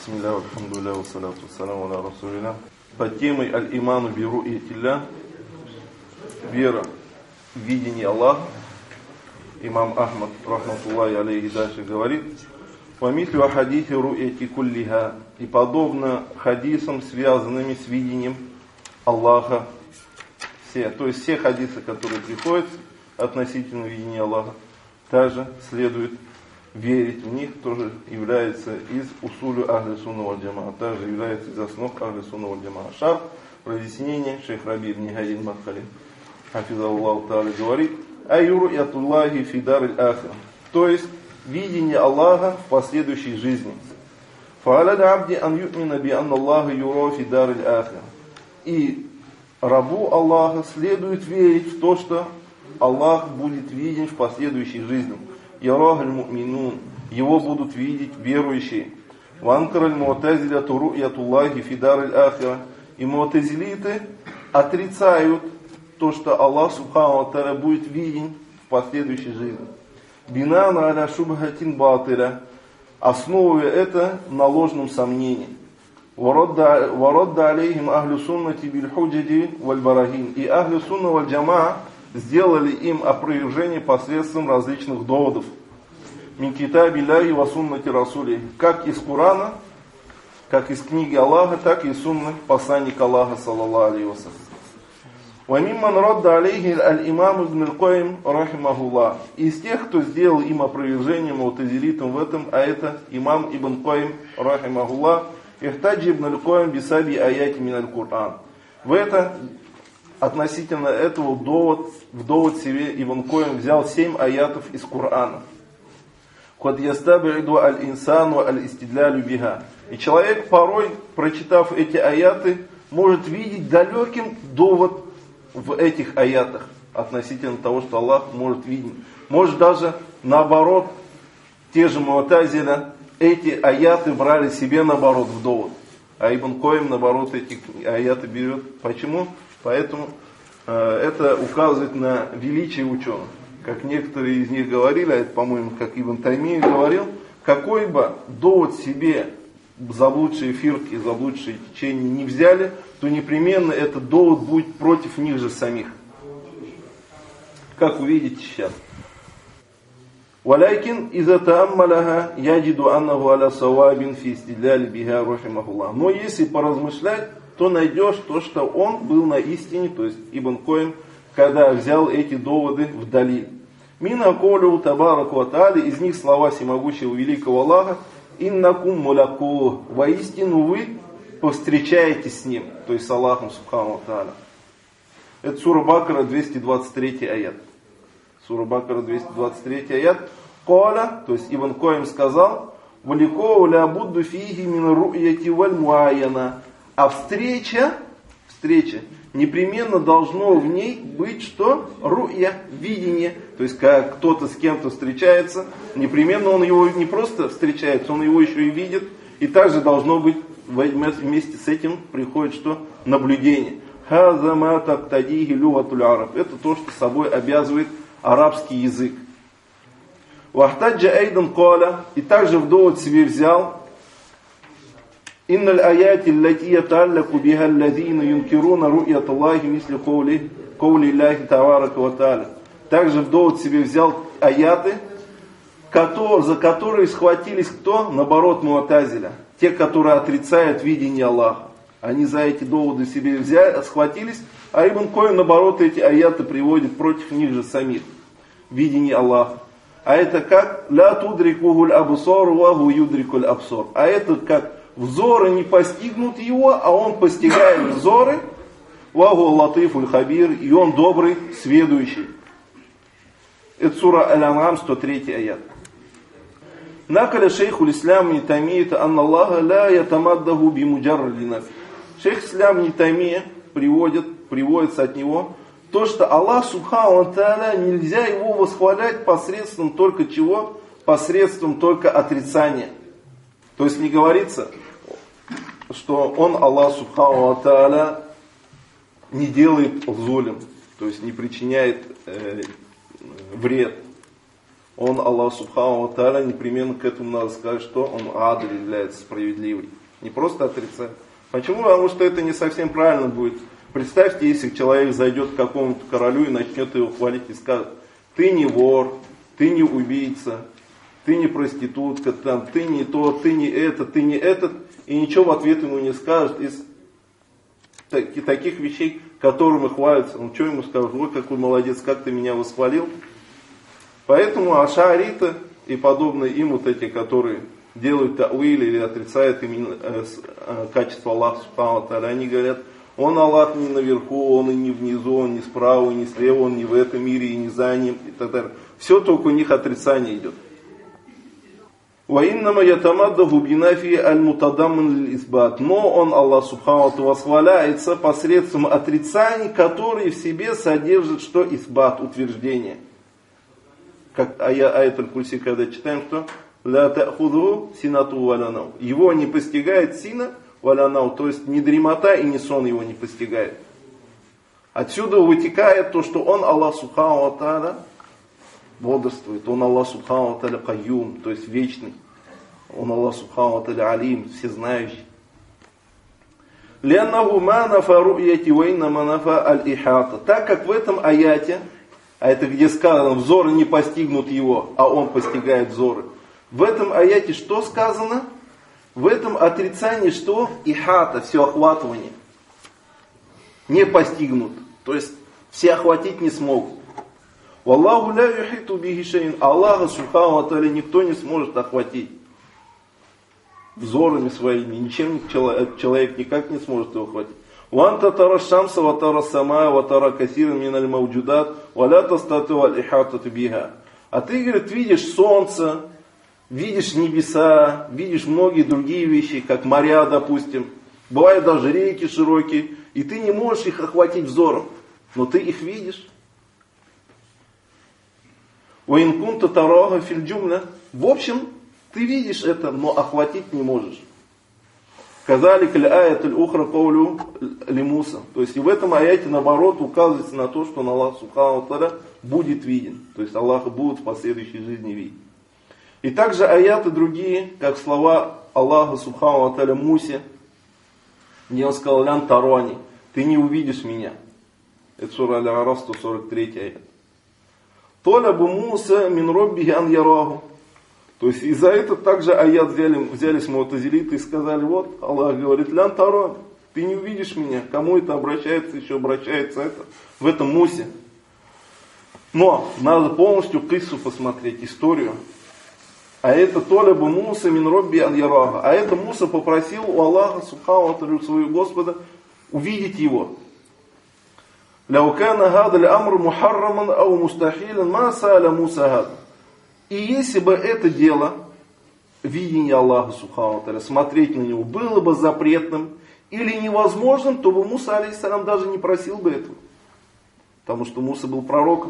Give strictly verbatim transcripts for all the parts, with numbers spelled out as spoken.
Бисмилля, алхамдулилля, вассалату вассаламу аля расулилля. Под темой аль-иману би ру'ятилля, вера в видение Аллаха, имам Ахмад, рахматуллахи алейхи, дальше говорит: «Вамислю ахадихи ру'яти куллиха», и подобно хадисам, связанными с видением Аллаха, все, то есть все хадисы, которые приходят относительно видения Аллаха, также следует верить в них, тоже является из усулю ахли сунна валь джамаа, также является из основ ахли сунна валь джамаа. Шарх, разъяснение, шейх Раби ибн Хади аль-Мадхали, хафизаллаху та'аля, говорит: «Айюру ятуллахи фидар аль-ахра», то есть видение Аллаха в последующей жизни. «Фа'аля абди ан ю'мина би анна Аллаха юра фидар аль-ахра», и рабу Аллаха следует верить в то, что Аллах будет виден в последующей жизни. Ярах аль-му'минун, его будут видеть верующие. Ванкар аль-му'тазиляту ру'ятуллахи фидар аль-ахира, и му'тазилиты отрицают то, что Аллах субхану ва тааля будет виден в последующей жизни. Бинан аля шубхатин батиля, основывая это на ложном сомнении. Варадда алейхим ахлю суннати биль худжади валь барахин, и ахлю сунна валь джамаа сделали им опровержение посредством различных доводов. Мин китабилляхи ва суннати расули, как из Корана, как из книги Аллаха, так и из сунны посланника Аллаха, саллаллаху алейхи ва саллям. Ва мимман радда алейхи аль-имам ибн аль-Кайим рахимахуллах, из тех, кто сделал им опровержение му'тазилитам в этом, а это имам ибн Кайим рахимахуллах, ихтаджи ибн аль-Кайим бисаби аяти мин аль-Кур'ан. В это относительно этого довод, в довод себе Ибн Кайим взял семь аятов из Корана. «Кад ястабиду аль-инсану аль-истидлялю биха». И человек порой, прочитав эти аяты, может видеть далеким довод в этих аятах относительно того, что Аллах может видеть. Может даже наоборот, те же му'тазиля эти аяты брали себе наоборот в довод. А Ибн Кайим наоборот эти аяты берет. Почему? Поэтому э, это указывает на величие ученых. Как некоторые из них говорили, а это, по-моему, как Ибн Таймия говорил, какой бы довод себе заблудшие фирки, заблудшие течения не взяли, то непременно этот довод будет против них же самих. Как увидите сейчас. «Валайкин иза тааммаляха яджиду аннаху аля савабин фи истидляли биха рахимахуллах». Но если поразмышлять, то найдешь то, что он был на истине, то есть Ибн Кайим, когда взял эти доводы в далиль. Мина колю табараку ва тааля, из них слова всемогущего великого Аллаха: «Иннакум муляку», воистину вы повстречаетесь с ним, то есть с Аллахом субхану ва тааля. Это сура Бакара, двести двадцать третий аят. Сура Бакара, двести двадцать третий аят. Коля, то есть Ибн Кайим сказал: «Валикоу ля будду фиги мин ру'яти валь муайяна». А встреча, встреча, непременно должно в ней быть что? Ру'я, видение. То есть, когда кто-то с кем-то встречается, непременно он его не просто встречается, он его еще и видит. И также должно быть, вместе с этим приходит что? Наблюдение. Хаза ма тактадихи люгатуль араб. Это то, что собой обязывает арабский язык. Вахтаджа айдан каля. И также в довод себе взял: «Инналь аяти лати яталляку биха аллазина юнкируна ру'ят Аллахи мисли каули Аллахи табарака ва тааля». Также в довод себе взял аяты, которые, за которые схватились кто? Наоборот, му'тазиля. Те, которые отрицают видение Аллаха. Они за эти доводы себе взяли, схватились, а Ибн Кайим наоборот эти аяты приводит против них же самих. Видение Аллаха. А это как? «Ля тудрикухуль абсор ва гу юдрикуль абсор». А это как? Взоры не постигнут его, а он постигает взоры. Ваху латифуль хабир, и он добрый, сведущий. Это сура Аль-Ан'ам, сто третий аят. Накаля шейху ислам ибн Таймия анна Аллаха ла ятамаддаху би муджарради нафи. Шейх ислам ибн Таймия приводит, приводится от него то, что Аллах субхану ва тааля нельзя его восхвалять посредством только чего? Посредством только отрицания. То есть не говорится, что он, Аллах субхану ва тааля, не делает зулем, то есть не причиняет э, вред. Он, Аллах Субхану ва Тааля, непременно к этому надо сказать, что он адль, является справедливый. Не просто отрицать. Почему? Потому что это не совсем правильно будет. Представьте, если человек зайдет к какому-то королю и начнет его хвалить и скажет: ты не вор, ты не убийца, ты не проститутка, там, ты не то, ты не это, ты не этот, и ничего в ответ ему не скажет из таких вещей, которыми хвалится. Он что ему скажет? Ой, какой молодец, как ты меня восхвалил. Поэтому ашариты и подобные им вот эти, которые делают тауиль или отрицают именно э, э, качество Аллаха Субхану ва Тааля, они говорят: он Аллах не наверху, он и не внизу, он не справа, не слева, он не в этом мире и не за ним, и так далее. Все только у них отрицание идет. وَإِنَّمَا يَتَمَدَّهُ بِنَفِي الْمُتَضَمِّنِ لِلْإِثْبَاتِ. Но он, Аллах Субхану ва Тааля, восхваляется посредством отрицаний, которые в себе содержат что? Исбат, утверждение. Как аят аль-Курси, когда читаем, что «Ла та'худху синату ва ла нау». Его не постигает сина ва ла нау, то есть ни дремота и ни сон его не постигает. Отсюда вытекает то, что он, Аллах Субхану ва Тааля, бодрствует. Он, Аллах Субхану ва Тааля, кайюм, то есть вечный. Он, Аллах Субхану ва Тааля, алим, всезнающий. «Лианнаху ма нафа ру'яти ва иннама нафа аль-ихата». Так как в этом аяте, а это где сказано, взоры не постигнут его, а он постигает взоры. В этом аяте что сказано? В этом отрицании что? Ихата, всеохватывание. Не постигнут. То есть все охватить не смогут. Валлаху ля юхиту бихи шайин. Аллаха Субхану ва Тааля никто не сможет охватить взорами своими. Ничем человек, человек никак не сможет его охватить. وأنت ترى الشمس وترى السماء وترى كثيرا من الموجودات ولا تستطيع الإحاطة بها. А ты, говорит, видишь солнце, видишь небеса, видишь многие другие вещи, как моря, допустим. Бывают даже реки широкие, и ты не можешь их охватить взором, но ты их видишь. وإن كنت تراها في الجملة. В общем, ты видишь это, но охватить не можешь. Казалик аль-аят аль-ухра каулю ли-Муса. То есть и в этом аяте наоборот указывается на то, что Аллах Субхану ва Тааля будет виден. То есть Аллаха будут в последующей жизни видеть. И также аяты другие, как слова Аллаха Субхану ва Тааля Мусе, где он сказал: лян тарони, ты не увидишь меня. Это сура Аль-А'раф, сто сорок третий аят. Толябу Муса мин роббихи ан яраху. То есть и за это также аят взяли, взялись му'тазилиты и сказали: вот Аллах говорит: лян тарон, ты не увидишь меня. Кому это обращается, еще обращается это в этом Мусе. Но надо полностью киссу посмотреть, историю. А это толябу Муса мин робби ан яраху. А это Муса попросил у Аллаха Субхану ва Тааля, своего Господа, увидеть его. Ляу кана хада аль-амр мухарраман ау мустахилан ма сааля Муса хада. И если бы это дело, видение Аллаха Субхану ва Тааля, смотреть на него, было бы запретным или невозможным, то бы Муса, алейхиссалям, даже не просил бы этого. Потому что Муса был пророком.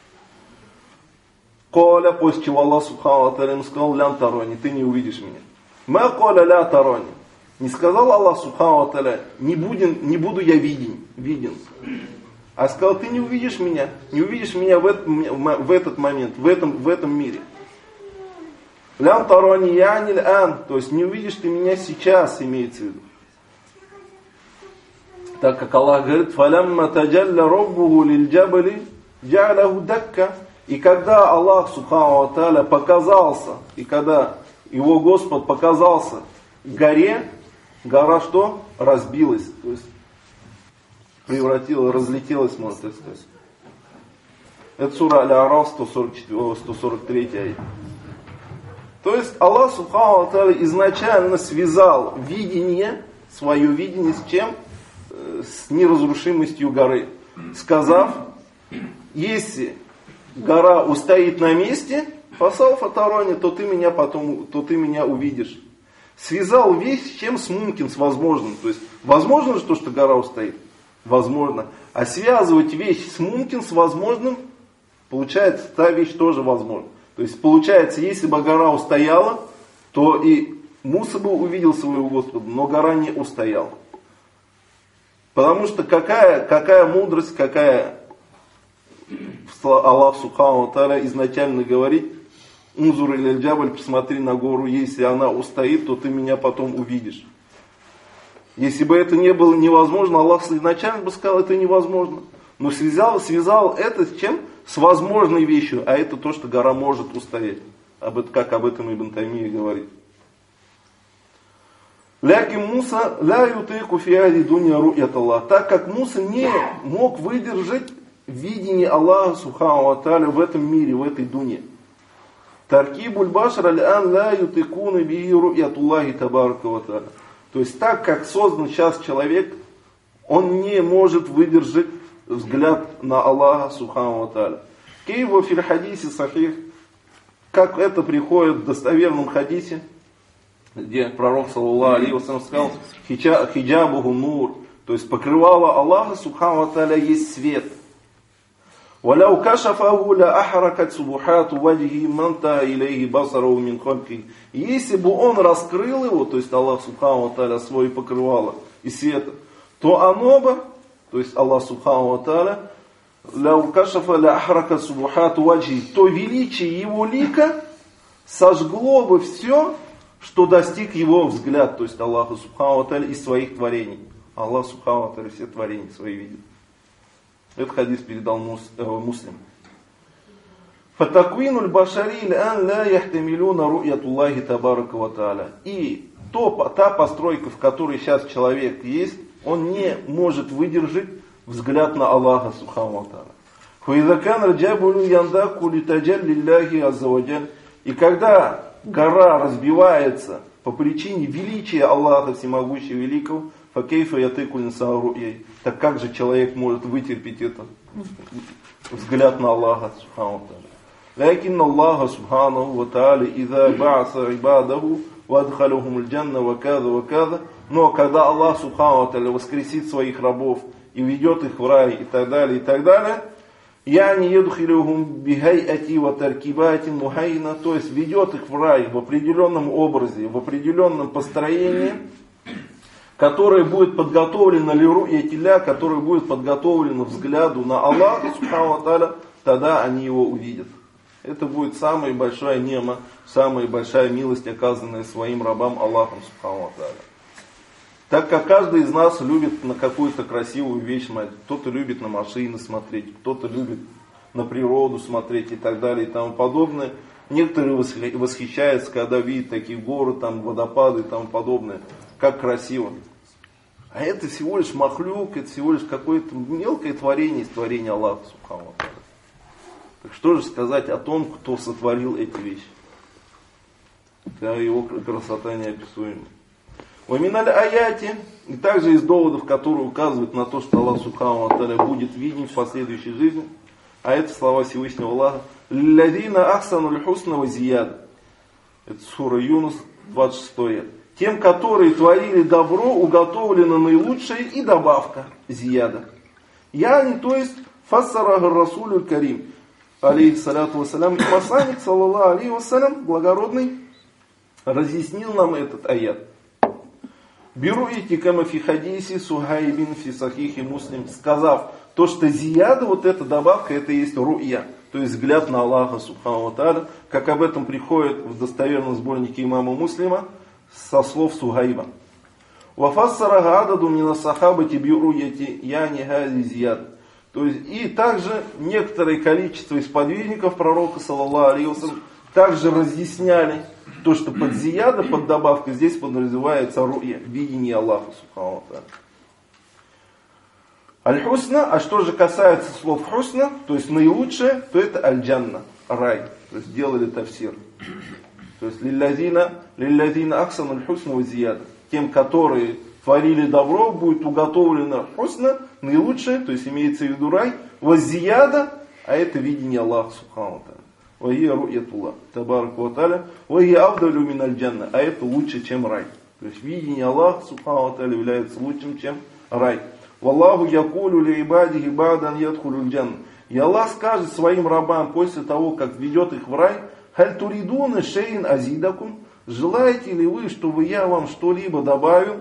Коля, после чего Аллах Субхану ва Тааля ему сказал: лян тарони, ты не увидишь меня. Ма коля ля тарони. Не сказал Аллах Субхану ва Тааля: не, будем, не буду я виден, виден. А сказал: ты не увидишь меня, не увидишь меня в этот, в этот момент, в этом, в этом мире. Лян тарони яниль ан, то есть не увидишь ты меня сейчас, имеется в виду. Так как Аллах говорит: фалямма таджалля роббуху лиль джабали джа'ляху дакка. И когда Аллах Субхану ва Тааля показался, и когда его Господь показался горе, гора что? Разбилась. То есть превратилась, разлетелась, можно так сказать. Это сура Аль-А'раф, сто сорок третий аят. То есть Аллах Субхану ва Тааля изначально связал видение, свое видение с чем? С неразрушимостью горы. Сказав: если гора устоит на месте, фасал фатарони, то ты меня потом, то ты меня увидишь. Связал вещь с чем? С мумкин, с возможным. То есть возможно же то, что гора устоит? Возможно. А связывать вещь с мумкин, с возможным, получается, та вещь тоже возможна. То есть получается, если бы гора устояла, то и Муса бы увидел своего Господа, но гора не устояла. Потому что какая, какая мудрость, какая Аллах Субхану ва Тааля изначально говорит: Унзур иляль джабаль, посмотри на гору, если она устоит, то ты меня потом увидишь. Если бы это не было невозможно, Аллах изначально бы сказал, это невозможно. Но связал, связал это с чем? С возможной вещью, а это то, что гора может устоять. Об это, как об этом Ибн Таймия говорит. Лякин Муса ля ютыку фи ади дуня ру'ят Аллах. Так как Муса не мог выдержать видение Аллаха Субхану ва Тааля в этом мире, в этой дуне. Таркибуль башар аль-ан ля ютыкуна биhi ру'ятуллахи табарака ва Тааля. То есть так как создан сейчас человек, он не может выдержать взгляд на Аллаха Субхану ва Тааля. Кейва фил хадисе сахих, как это приходит в достоверном хадисе, где пророк саллаллаху алейхи ва саллям сказал, хиджабуху нур, то есть покрывало Аллаха Субхану ва Тааля есть свет. وَلَوْ كَشَفَهُ لَأَحْرَكَتْ سُبُحَاتُ وَجْهِ مَنْتَهَ إِلَيْهِ بَصَرَهُ مِنْ خَلْقِهِ. Если бы он раскрыл его, то есть Аллах Субхану ва Тааля свое покрывало и света, то оно бы, то есть Аллах Субхану ва Тааля, لَوْ كَشَفَ لَأَحْرَكَتْ سُبُحَاتُ وَجْهِ, то величие его лика сожгло бы все, что достиг его взгляд, то есть Аллаха Субхану ва Тааля из своих творений. Аллах Субхану ва Тааля все творения свои видит. Этот хадис передал Муслим. Фатаквинуль башари лян ля яхтамилюна ру'ятуллахи табарака ва тааля. И то, та постройка, в которой сейчас человек есть, он не может выдержать взгляд на Аллаха Субхану ва Тааля. Фаидакан раджабулю яндаку литаджаль лилляхи аззаваджаль. И когда гора разбивается по причине величия Аллаха Всемогущего Великого, факейфа ятыкуль инсан ру'яй. Так как же человек может вытерпеть это? Взгляд на Аллаха Субхану ва Тааля. Лякин Аллаха Субхану ва Тааля иза ба'аса ибадаху вадхалюхум аль-джанна ва каза ва каза. Но когда Аллах Субхану ва Тааля воскресит своих рабов и ведет их в рай и так далее, и так далее, яни едхилюхум бихайати ва таркибати мухайна, то есть ведет их в рай в определенном образе, в определенном построении, которое будет подготовлено лиру'ятилля, которое будет подготовлено взгляду на Аллаха Субхану ва Тааля, тогда они его увидят. Это будет самая большая нема, самая большая милость, оказанная своим рабам Аллахом Субхану ва Тааля. Так как каждый из нас любит на какую-то красивую вещь смотреть, кто-то любит на машины смотреть, кто-то любит на природу смотреть и так далее и тому подобное. Некоторые восхищаются, когда видят такие горы, там, водопады и тому подобное. Как красиво. А это всего лишь махлюк, это всего лишь какое-то мелкое творение из творения Аллаха Субхану ва Тааля. Так что же сказать о том, кто сотворил эти вещи? Да, его красота неописуема. Ваминаль аяти, и также из доводов, которые указывают на то, что Аллах Субхану ва Тааля будет виден в последующей жизни, а это слова Всевышнего Аллаха. Лилладина ахсануль хусна ва зияда. Это сура Юнус, двадцать шестой аят. Тем, которые творили добро, уготовлено наилучшее и добавка зияда. Яни, то есть, фассарага расулюль карим, алейхиссаляту вассалям, и посланник, саллаллаху алейхи вассалям, благородный, разъяснил нам этот аят. Беру идти кама фи хадиси сухайбин фи сахихи муслим, сказав, то, что зияда, вот эта добавка, это есть ру'я, то есть взгляд на Аллаха Субхану ва Тааля, как об этом приходит в достоверном сборнике имама Муслима, со слов Сухайба. Вафассара гададу мина сахабати бируяти яни хази зияд. То есть, и также некоторое количество из подвижников пророка, саллаллаху алейхи ва саллям, также разъясняли то, что под зияда, под добавкой, здесь подразумевается ру'я, видение Аллаха Субхану ва Тааля. Аль-хусна, а что же касается слов хусна, то есть наилучшее, то это аль-джанна, рай. То есть делали тафсир. То есть лиллазина, лиллазина ахсануль хусна ва зияда. Тем, которые творили добро, будет уготовлено хусна, наилучшее, то есть имеется в виду рай, ва зияда, а это видение Аллаха Субхану ва Тааля. Ва хия ру'ятуллах табарака ва тааля, ва хия афдалю миналь джанна, а это лучше, чем рай. То есть видение Аллаха Субхану ва Тааля является лучшим, чем рай. Валлаху якулю ли ибадихи бадан ядхулю джанна. И Аллах скажет своим рабам после того, как ведет их в рай, халь туридуна шейн азидакум, желаете ли вы, чтобы я вам что-либо добавил?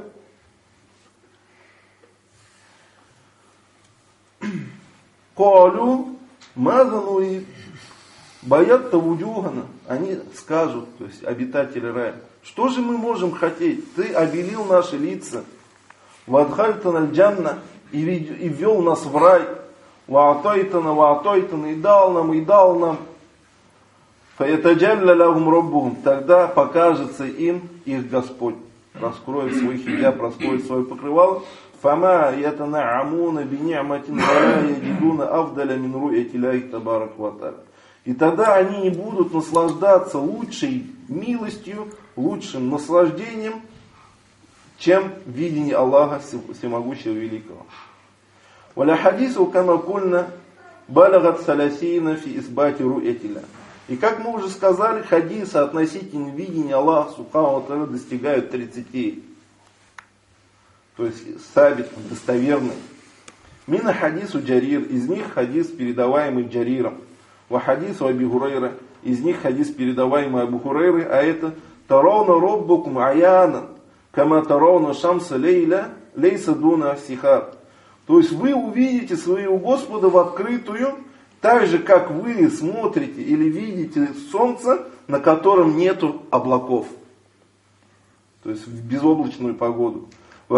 Калю мазануид. Боят-то вудюгана, они скажут, то есть обитатели рая, что же мы можем хотеть? Ты обелил наши лица, вадхальтана джанна, и ввел нас в рай, ваатайтана, ваатайтана, и дал нам, и дал нам. Фаятаджалля лахум роббухум, тогда покажется им их Господь, раскроет свой хиджаб, раскроет свое покрывало. Фама ятанаамуна бини'матин вала яджидуна афдаля мин ру'яти лахи табарак ва тааля. И тогда они не будут наслаждаться лучшей милостью, лучшим наслаждением, чем видение Аллаха Всемогущего Великого. Валя хадису кама кульна балагат саласина фи исбати ру'ятилля. И как мы уже сказали, хадисы относительно видения Аллаха Субхану ва Тааля достигают тридцати. То есть сабит, достоверный. Мина хадису Джарир, из них хадис, передаваемый Джариром. Ва хадису Аби Хурайра, из них хадис, передаваемый Абу Хурайры, а это тарауна роббукум аяна, кама тарауна шамса лейля, лейса дуна сихаб. То есть вы увидите своего Господа в открытую, так же, как вы смотрите или видите солнце, на котором нету облаков. То есть в безоблачную погоду. И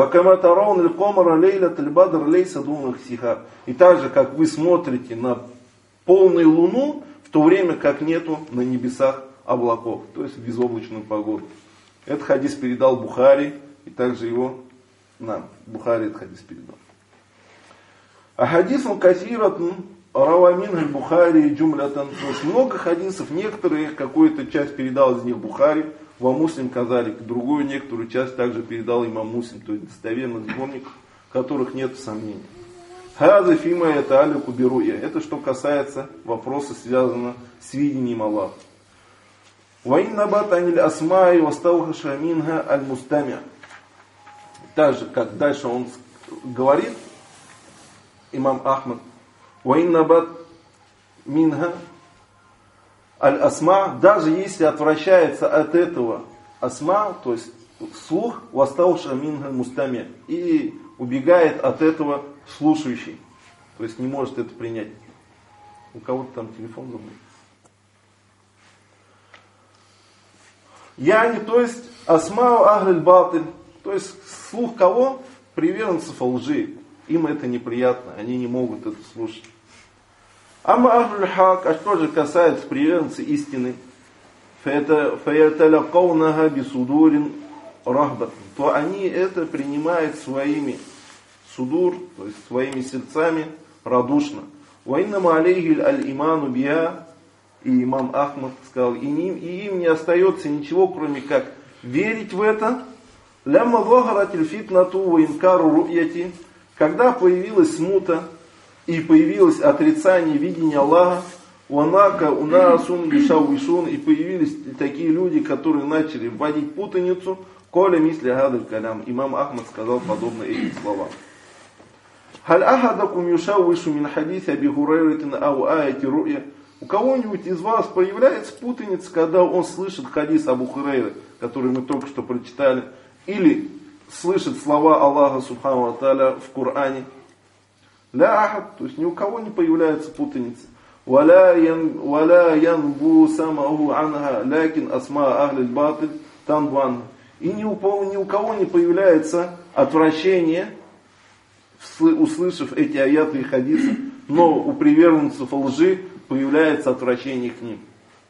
так же, как вы смотрите на полную луну, в то время как нету на небесах облаков. То есть в безоблачную погоду. Этот хадис передал Бухари, и также его нам. Бухари этот хадис передал. А хадисом касиратн равамин аль-Бухари джумлятан. То есть много хадисов, некоторые, какую-то часть передал из них Бухари, во Муслим Казалик, другую некоторую часть также передал имам Муслим, то есть достоверных сборников, в которых нет сомнений. Хаза фима это алику беруя. Это что касается вопроса, связанного с видением Аллаха. Ваин набат аниль асмаи вастауха минха аль мустамя. Так же, как дальше он говорит, имам Ахмад, ваин набат минха аль-асма, даже если отвращается от этого асма, то есть слух, вастауша минха мустами, и убегает от этого слушающий, то есть не может это принять. У кого-то там телефон забыл. Яни, то есть асмау ахль батыль, то есть слух кого? Приверженцев лжи. Им это неприятно, они не могут это слушать. Амма ахль хак, а что же касается приверженцев истины, фаяталякаунаха бисудурин рахбат, то они это принимают своими судур, то есть своими сердцами радушно. Ваиннама алейхи аль-иману биа, и имам Ахмад сказал, и им, и им не остается ничего, кроме как верить в это. Лямма захаратиль фитнату ва инкару ру'яти, когда появилась смута и появилось отрицание видения Аллаха, уанака унасун бишауишун, и появились такие люди, которые начали вводить путаницу, коля мисли гадаль калям. Имам Ахмад сказал подобно этим словам. Халь ахадакум юшауишу мин хадиси Аби Хурайры ау аяти ру'я. У кого-нибудь из вас появляется путаница, когда он слышит хадис Абу Хурайры, который мы только что прочитали, или слышит слова Аллаха Субхану ва Тааля в Коране? Ля ахад, то есть ни у кого не появляется путаница. Валя янбу самаху анха, лякин асма ахлиль батыль танбан. И ни у, ни у кого не появляется отвращение, услышав эти аяты и хадисы, но у приверженцев лжи появляется отвращение к ним.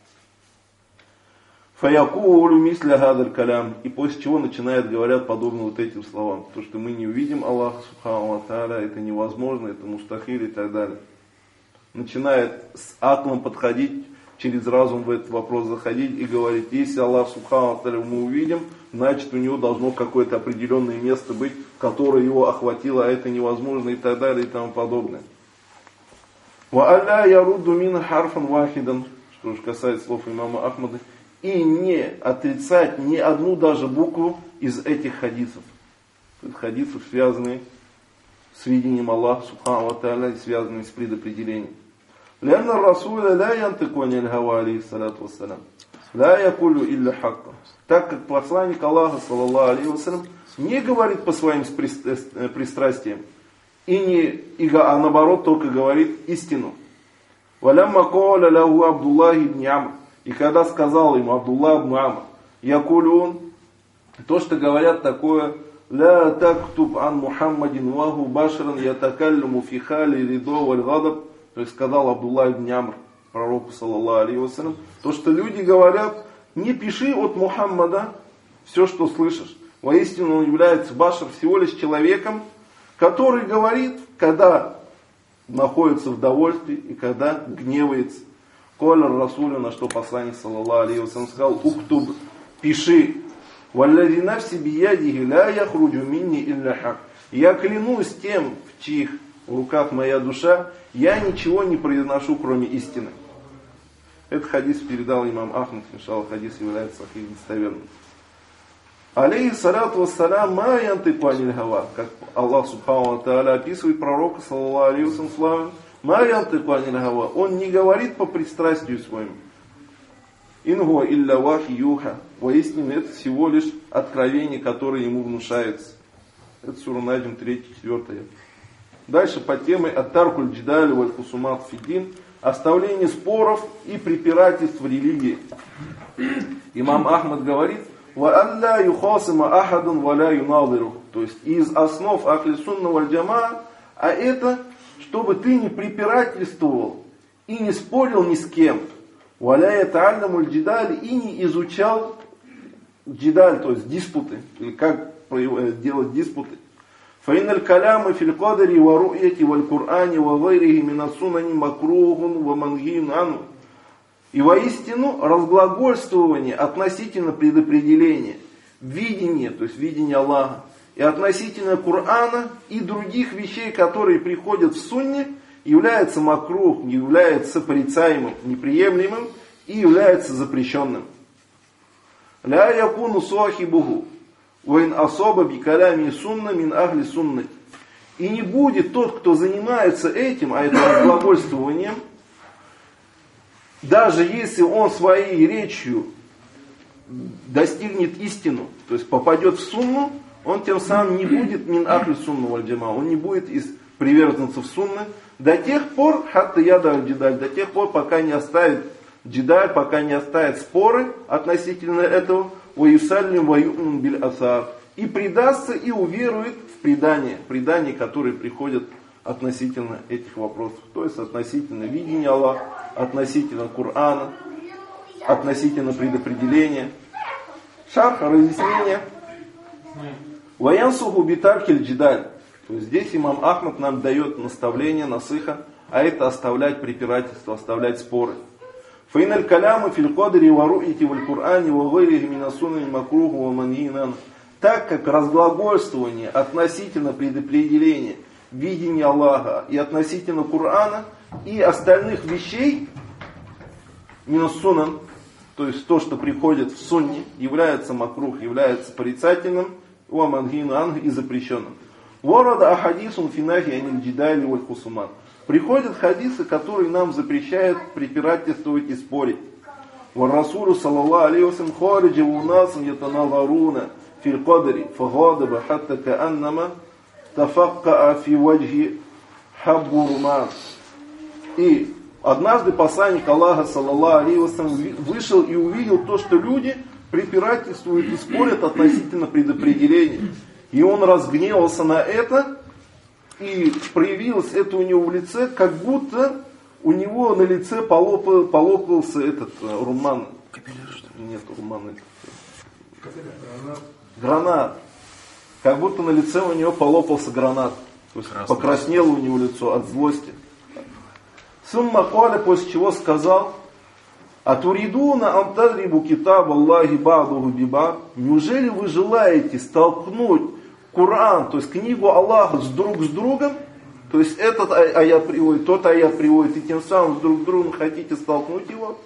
Фаякулу мисля гадаль калям. И после чего начинают говорят подобно вот этим словам. То, что мы не увидим Аллаха Субхану ва Тааля, это невозможно, это мустахиль и так далее. Начинает с акмом подходить, через разум в этот вопрос заходить и говорить, если Аллах Субхану ва Тааля мы увидим, значит у него должно какое-то определенное место быть, которое его охватило, а это невозможно и так далее и тому подобное. Ва алля ярудду мин харфан вахидан, что же касается слов имама Ахмада, и не отрицать ни одну даже букву из этих хадисов. Хадисов, связанные с видением Аллаха Субхану ва Тааля, связанные с предопределением. Лянна расуля ля янтыку аниль гава алейхиссалату вассалям. Ля якулю илля хакка. Так как посланник Аллаха, саллаллаху алейхи вассалям, не говорит по своим пристрастиям, и не, и, а наоборот только говорит истину. «Валямма каля лаху Абдуллах ибн Амр». И когда сказал ему Абдуллах ибн Амр, «Якулюн», то, что говорят такое, «Ла тактуб ан Мухаммадин ваху башран ятакаллюму фи хали ридо валь гадаб». То есть сказал Абдуллах ибн Амр пророку, саллаллаху алейхи вассалям, то, что люди говорят, не пиши от Мухаммада все, что слышишь. Воистину он является башар всего лишь человеком, который говорит, когда находится в довольстве и когда гневается. Коля Расуля, на что посланник, саллаллаху алейхи вассалям, сказал, уктуб, пиши, валлади нафси биядихи ла яхруджу минни илля хак. Я клянусь тем, в чьих руках моя душа, я ничего не произношу, кроме истины. Этот хадис передал имам Ахмад, иншаллах, хадис является сахих достоверным. Алейхи салату вассалям ма янтику аниль гава, как Аллах субхану ва тааля описывает пророка, саллаллаху алейхи вассалям, ма янтику аниль гава, он не говорит по пристрастию своему. Ингуа илля вахи юха, воистину это всего лишь откровение, которое ему внушается. Это сура Наджм три четыре. Дальше по теме ат-таркуль джидаль валь хусумат фиддин, оставление споров и препирательств в религии. Имам Ахмад говорит, ва алла юхасима ахадун валя юнадиру, то есть из основ ахли сунна валь джамаа, а это, чтобы ты не препирательствовал и не спорил ни с кем, валя ятааллямуль джидаль, и не изучал джидаль, то есть диспуты, или как делать диспуты. Фаинналь каляма фил кадари ва ру'яти валь Кур'ани ва гайрихи мина сунани макрухун ва мангиюн ану. И воистину разглагольствование относительно предопределения, видение, то есть видение Аллаха, и относительно Кур'ана и других вещей, которые приходят в сунне, является макрух, является порицаемым, неприемлемым и является запрещенным. Ля якуну сахибуху вайн асаба бикалями сунна мин ахли суннати. И не будет тот, кто занимается этим, а это разглагольствованием, даже если он своей речью достигнет истину, то есть попадет в сунну, он тем самым не будет мин ахли сунна валь джама, он не будет из приверженцев сунны до тех пор, хатта яда аль джидаль, до тех пор, пока не оставит джидаль, пока не оставит споры относительно этого, ваюсаллим ваюмин биль асар, и предастся и уверует в предания, предания, которые приходят относительно этих вопросов, то есть относительно видения Аллаха, относительно Кур'ана, относительно предопределения. Шарха, разъяснение. Ваянсуху битаркиль джидаль. То есть здесь имам Ахмад нам дает наставление, насыха, а это оставлять препирательство, оставлять споры. Фаиналь каляма фил кадри ва ру'яти валь Кур'ани ва гайрихи мина сунани макруху ва манхиюн анху. Так как разглагольствование относительно предопределения, видения Аллаха и относительно Кур'ана и остальных вещей, минус сунан, то есть то, что приходит в сунне, является макрух, является порицательным, ва манхиюн анху, и запрещенным. Ворада ахадисун финахи аниль джидали валь хусумат. Приходят хадисы, которые нам запрещают препирательствовать и спорить. Ва расулу саллаллаху алейхи вассалям хариджа унасан ятаназаруна фил кадри фагадаба хатта кааннама тафакка фи ваджхи хаббу руман. И однажды посланник Аллаха, саллаллаху алейхи вассалям, вышел и увидел то, что люди препирательствуют и спорят относительно предопределения. И он разгневался на это, и проявилось это у него в лице, как будто у него на лице полопал, полопался этот э, руман. Нет, руман. Гранат. Гранат. Как будто на лице у него полопался гранат. То есть Красный. Покраснело у него лицо от злости. Сумма каля, после чего сказал: Атуридуна антадрибу китаб Аллахи ба'духу биба. Неужели вы желаете столкнуть Коран, то есть книгу Аллаха, с друг с другом? То есть этот аят приводит, тот аят приводит, и тем самым с друг с другом хотите столкнуть его?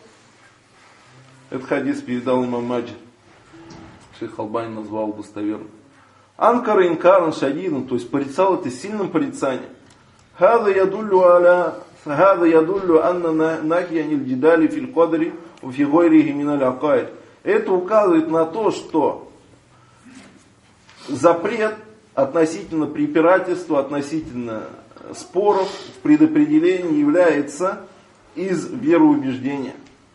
Этот хадис передал имам Маджид. Шейх Албани назвал достоверным. Анкара инкаран шадидом, то есть порицал это сильным порицанием. Хада ядуллю аля Хада ядуллю анна нахья ниль джидали фил кадри в фи гайрихи миналь акаид. Это указывает на то, что запрет относительно препирательства, относительно споров в предопределении является из вероубеждения.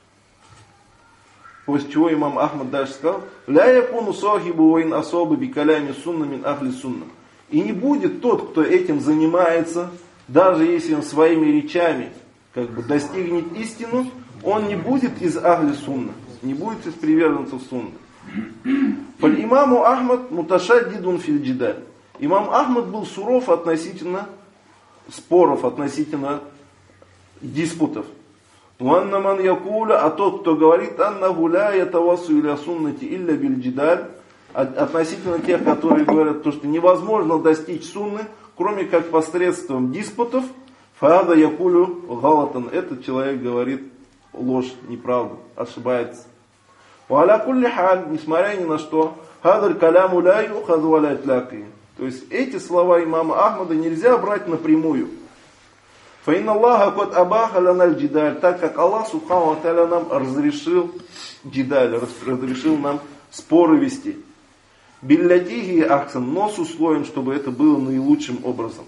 После чего имам Ахмад дальше сказал: «Ля якуну сахибу вайн асабы бикалями сунна мин ахли сунна». И не будет тот, кто этим занимается, даже если он своими речами как бы достигнет истину, он не будет из ахли сунна, не будет из приверженцев сунны. Фаль имаму Ахмад муташаддидун фил джидаль. Имам Ахмад был суров относительно споров, относительно диспутов. Ванна ман якуля, а тот, кто говорит, аннаху ля ятавассу иля суннати илля биль джидаль, относительно тех, которые говорят, то, что невозможно достичь сунны, кроме как посредством диспутов, фаада якулю галатан, этот человек говорит ложь, неправду, ошибается. Валя кулли халь, несмотря ни на что, хадаль каляму ля юхаду валя итляки. То есть эти слова имама Ахмада нельзя брать напрямую. Фаинна Аллаха кот абаха ланаль джидаль, так как Аллах субхану ва тааля нам разрешил джидаль, разрешил нам споры вести. Биллятихи ахсан, но с условием, чтобы это было наилучшим образом.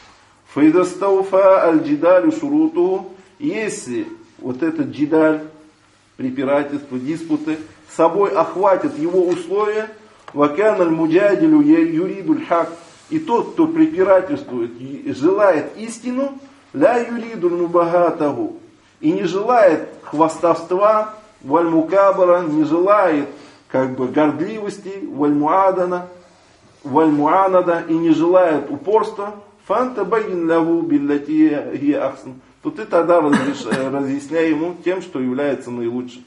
Фаидастауфа аль-джидалю шуруту, если вот этот джидаль, препирательство, диспуты, собой охватит его условия, вакан аль-муджадилю юридуль хак, и тот, кто препирательствует, желает истину, ля юридуль мубагатаху, и не желает хвастовства, валь-мукабара, не желает как бы гордливости, валь-муадана, валь-муанада, и не желает упорства, фанта байгин ляву биллати ги ахсан, то ты тогда разъясняй ему тем, что является наилучшим.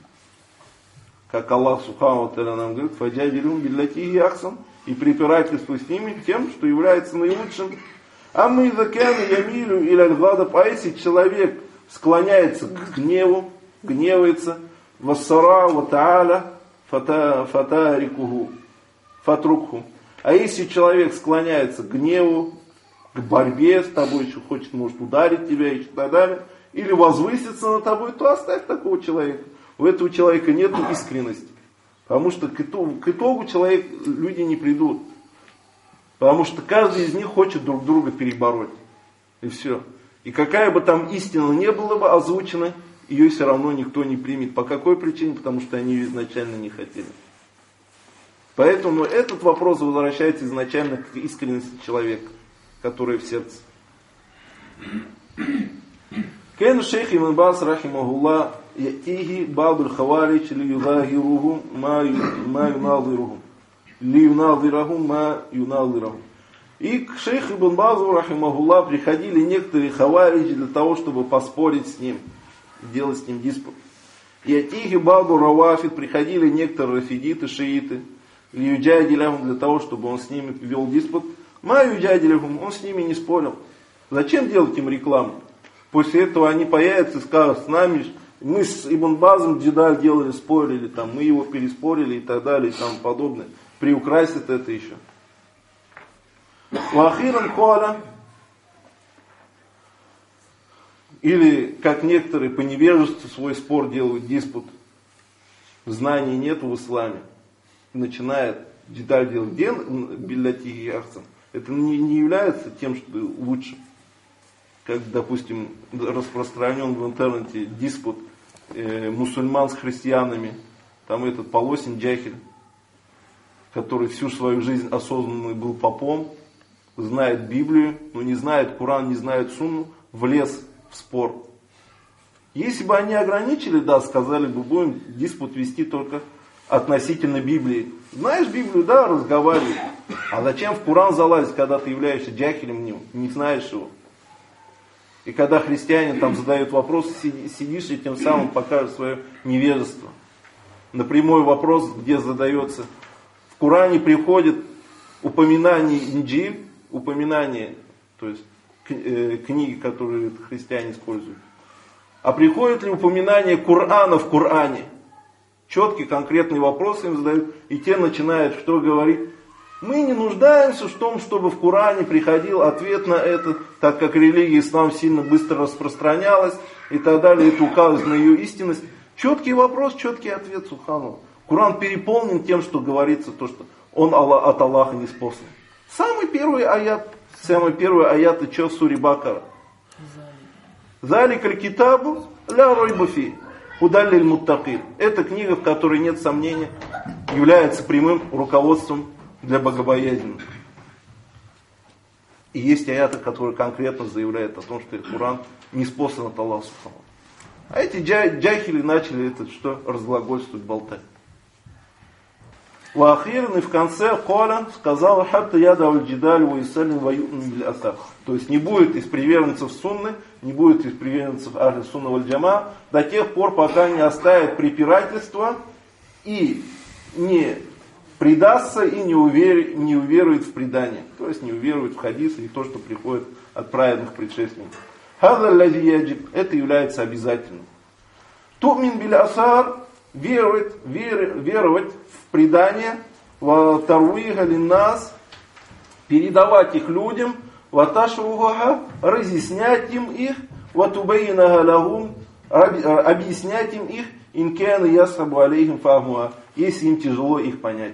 Как Аллах субхану ва тааля нам говорит: фаджадилюм биллати ги ахсан, и препирательствуй с ними тем, что является наилучшим. А мы закяны ямилю или аль-гадаб, а если человек склоняется к гневу, гневается, вассара ва тааля фатарикуху, фатрукху. А если человек склоняется к гневу, к борьбе с тобой, еще хочет, может, ударить тебя и так далее, или возвыситься над тобой, то оставь такого человека. У этого человека нет искренности. Потому что к итогу, к итогу человек, люди не придут. Потому что каждый из них хочет друг друга перебороть. И все. И какая бы там истина не была бы озвучена, ее все равно никто не примет. По какой причине? Потому что они ее изначально не хотели. Поэтому этот вопрос возвращается изначально к искренности человека, который в сердце. Кэн шейх Ибн Баз рахимахуллах ятихи бабуль хаварич ли юзахируху ма юназируху. Ли юназираху ма юназираху. И к шейху Ибн Базу рахимахуллах приходили некоторые хаваричи для того, чтобы поспорить с ним, делать с ним диспут. Ятихи бабу равафид, приходили некоторые рафидиты, шииты, ли юджадилям, для того, чтобы он с ними вел диспут. Ма юджадилям, он с ними не спорил. Зачем делать им рекламу? После этого они появятся и скажут: с нами, мы с Ибн Базом джидаль делали, спорили, там, мы его переспорили и так далее и тому подобное. Приукрасит это еще. Вахиран кола, или как некоторые по невежеству свой спор делают, диспут, знаний нет в исламе, начинает джидаль делать, где билляти и ахсан, это не, не является тем, что лучше. Как, допустим, распространен в интернете диспут э, мусульман с христианами, там этот Полосин Джахиль, который всю свою жизнь осознанный был попом, знает Библию, но не знает Коран, не знает Сунну, влез в спор. Если бы они ограничили, да, сказали бы, будем диспут вести только относительно Библии. Знаешь Библию, да, разговаривай. А зачем в Коран залазить, когда ты являешься джахилем в нем, не знаешь его? И когда христиане там задают вопросы, сидишь и тем самым покажешь свое невежество. На прямой вопрос, где задается, в Коране приходит упоминание Инджиль, упоминание, то есть э, книги, которые христиане используют. А приходит ли упоминание Корана в Коране? Четкий, конкретный вопрос им задают, и те начинают что говорить? Мы не нуждаемся в том, чтобы в Коране приходил ответ на это, так как религия ислам сильно быстро распространялась и так далее, это указывает на ее истинность. Четкий вопрос, четкий ответ, субхану. Коран переполнен тем, что говорится, то, что он от Аллаха не спослан. Самый первый аят, самый первый аят, и что в суре Бакара? «Заликаль китабу ля ройба фи, худан лиль муттакин». Это книга, в которой нет сомнения, является прямым руководством для богобоязненных. И есть аяты, которые конкретно заявляют о том, что Коран не спослан от Аллаха Субхану. А эти джай, джайхили начали это что? Разглагольствовать, болтать. Вахирн, и в конце Коля сказал: «Хатта яда аль-джидаль ва исалин ва ю'мин биль асар». То есть не будет из приверженцев сунны, не будет из приверженцев ахли сунна валь джама до тех пор, пока не оставит препирательство и не предастся и не, увер... не уверует в предание. То есть не уверует в хадисы и то, что приходит от праведных предшественников. Хаза лади яджиб. Это является обязательным. Ту'мин биль асар. Веровать, вер... веровать в предание. Ва тарвиха линнас. Передавать их людям. Ва ташвуха. Разъяснять им их. Ва тубайнаха лахум. Объяснять им их. Инкяна ясхабу алейхим фахмуа. Если им тяжело их понять.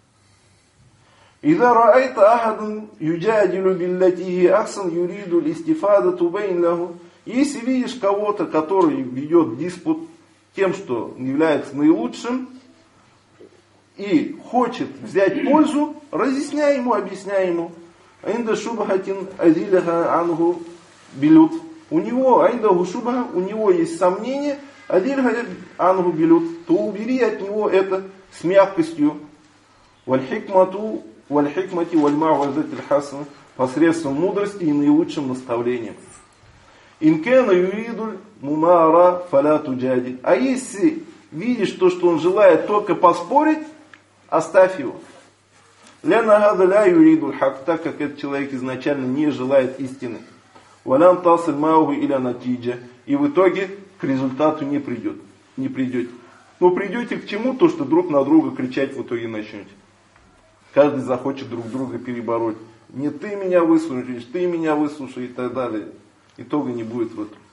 إذا رأيت أحد يجادل بالتي أحسن يريد الاستفادة بين له. Если видишь кого-то, который ведет диспут тем, что является наилучшим, и хочет взять пользу, разъясняй ему, объясняй ему. Айнда шубхатин азилаха ангу билют. У него, айнда шубха, у него есть сомнение, азилаха ангу билют. То убери от него это с мягкостью. Валь-хикмату валь-хикмати валь-ма'вазатиль хасана, посредством мудрости и наилучшим наставлением. Инкена юридуль мумара фаля туджади. А если видишь то, что он желает только поспорить, оставь его. Ляна гада ля юридуль хак, так как этот человек изначально не желает истины. Валям тасаль маугу иля натиджа. И в итоге к результату не придет. Не придете. Но придете к чему? То, что друг на друга кричать в итоге начнете. Каждый захочет друг друга перебороть. Не ты меня выслушаешь, ты меня выслушай и так далее. Итога не будет в этом.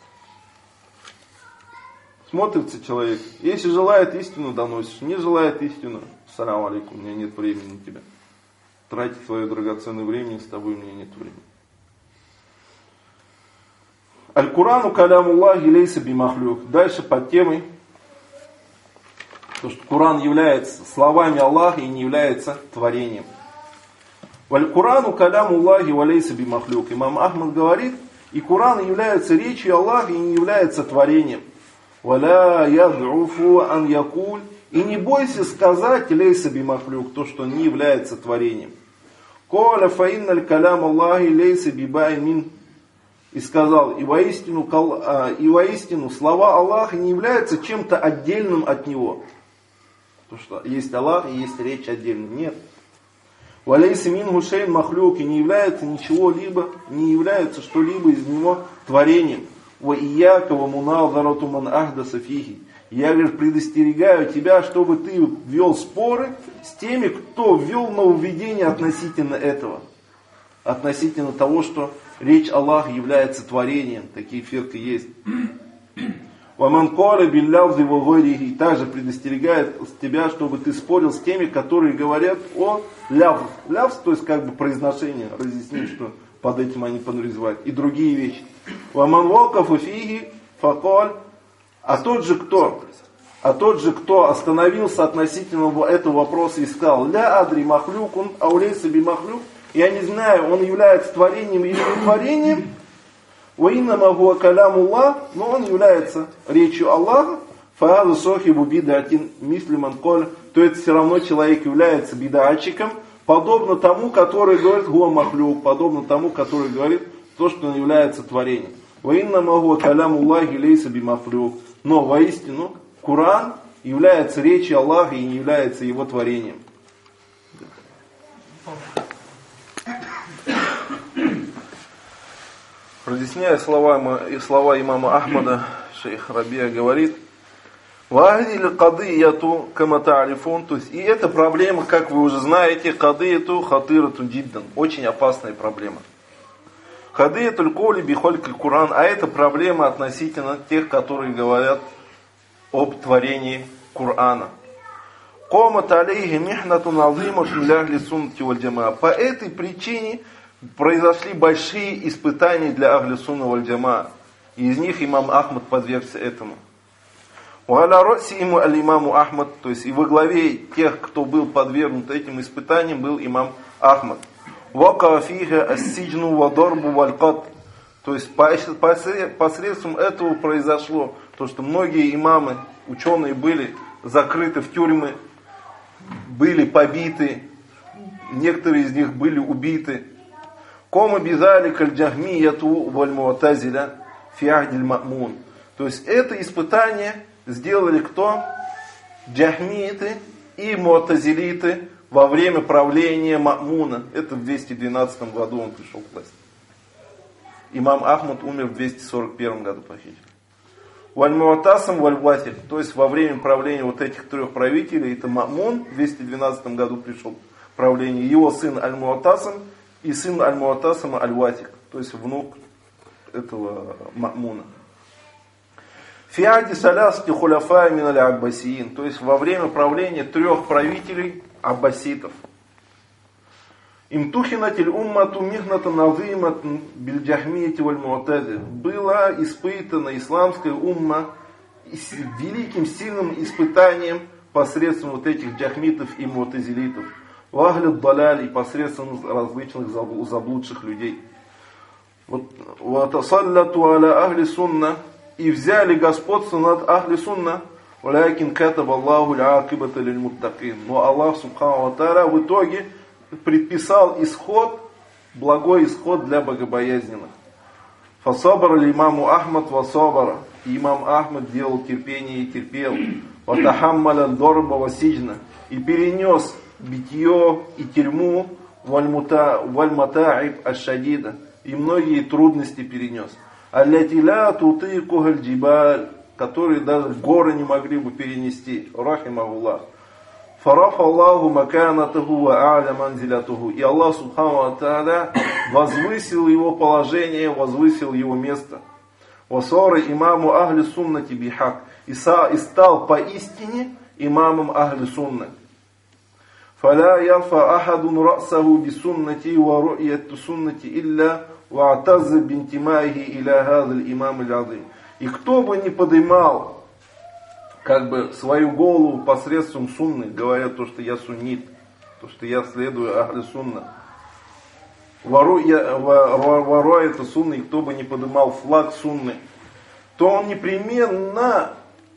Смотрится человек. Если желает истину, доносишь. Не желает истину, салам алейкум, у меня нет времени на тебя. Тратить свое драгоценное время, с тобой у меня нет времени. Аль-Курану калямуллахи лейса бимахлюк. Дальше под темой. То, что Коран является словами Аллаха и не является творением. Валь-Курану калямуллахи валейса бимахлюк. Имам Ахмад говорит, и Коран является речью Аллаха и не является творением. Валя яд'уфу ан якуль. И не бойся сказать лейса бимахлюк, то, что не является творением. Коля фаинналь калям Аллахи лейса бибаймин. И сказал, и воистину, и воистину слова Аллаха не являются чем-то отдельным от Него. Потому что есть Аллах и есть речь отдельно. Нет. Валейса мин гушейн махлюк, и не является ничего-либо, не является что-либо из него творением. Ва ияка ва муназарату ман ахдаса фихи. Я, говорит, предостерегаю тебя, чтобы ты вел споры с теми, кто ввел нововведение относительно этого. Относительно того, что речь Аллаха является творением. Такие фирки есть. Ваман коля биллявзи вагойрихи. И также предостерегает тебя, чтобы ты спорил с теми, которые говорят о лявз. Лявз, то есть как бы произношение. Разъяснить, что под этим они подразумевают. И другие вещи. Ваман волков и фиги факоль. А тот же кто? А тот же, кто остановился относительно этого вопроса и сказал: ля адри махлюкун, аулейса би махлюк. Я не знаю, он является творением или не творением. Уиннама хуа калямуллах, но он является речью Аллаха. Фаазу сохибу бидатин мислиман коль. То это все равно человек является бидатчиком, подобно тому, который говорит хуа махлюк, подобно тому, который говорит то, что он является творением. Уиннама хуа калямуллахи лейса би махлюк. Но воистину Коран является речью Аллаха и не является его творением. Разъясняя слова, слова имама Ахмада, шейх Рабия говорит: «Ва'адили кадыяту кама та'рифун». То есть, и эта проблема, как вы уже знаете, кадыяту хатырату джиддан. Очень опасная проблема. Кадыятуль коли бихолькаль Куран. А это проблема относительно тех, которые говорят об творении Корана. Комат алейхи михнатун азиматун ляхли суннати валь джамаа. По этой причине произошли большие испытания для ахли сунна валь джамаа. И из них имам Ахмад подвергся этому. Уаля росиму аль-имаму Ахмад, то есть и во главе тех, кто был подвергнут этим испытаниям, был имам Ахмад. Вака фиха ассиджну вадорбу валькат. То есть посредством этого произошло то, что многие имамы, ученые были закрыты в тюрьмы, были побиты, некоторые из них были убиты. Кома бизали каль-джахмияту валь-муатазиля фи ахдиль ма'мун. То есть это испытание сделали кто? Джахмииты и муатазилиты во время правления Ма'муна. Это в двести двенадцатом году он пришел к власти. Имам Ахмад умер в двести сорок первом году по хиджре. Валь-Муатасам валь-Ватиль, то есть во время правления вот этих трех правителей, это Ма'мун в двести двенадцатом году пришел к правлению, его сын Аль-Муатасам и сын Аль-Муатасама Аль-Ватик, то есть внук этого Ма'муна. Фиади салясти хуляфа мин аль-Аббасиин, то есть во время правления трех правителей аббаситов. Имтухинатиль уммату михната назимат бильджахмияти валь-муатази. Была испытана исламская умма великим сильным испытанием посредством вот этих джахмитов и муатазилитов. Вахлят даляли посредством различных заблудших людей. Вот асаллату аля ахли сунна, и взяли господство над ахли сунна. Валякин катаба Аллаху ля-акибата лиль-муттакин. Но Аллах субхану ва тааля в итоге предписал исход, благой исход для богобоязненных. Фасабара имаму Ахмад васабара. Имам Ахмад делал терпение и терпел. Ватахаммаля дорба васиджна. И перенес битье и тюрьму валь-матаиб аш-шадида. И многие трудности перенес. Аллятиля тутыкухаль джибаль, которые даже горы не могли бы перенести. Рахимахуллах. Фараф Аллаху маканатаху ва а'ля манзилятуху. И Аллах субхану ва тааля возвысил его положение, возвысил его место. Васара имаму ахли суннати бихак. И стал поистине имамом ахли сунна. Фаля ярфа ахадун расаху бисуннати ва ру'яту суннати илля ва атазза бинтимайхи иля хазаль имам аль-азим. И кто бы не подымал как бы свою голову посредством сунны, говоря то, что я суннит, то, что я следую ахли сунна. Воро это сунна, и кто бы не подымал флаг сунны, то он непременно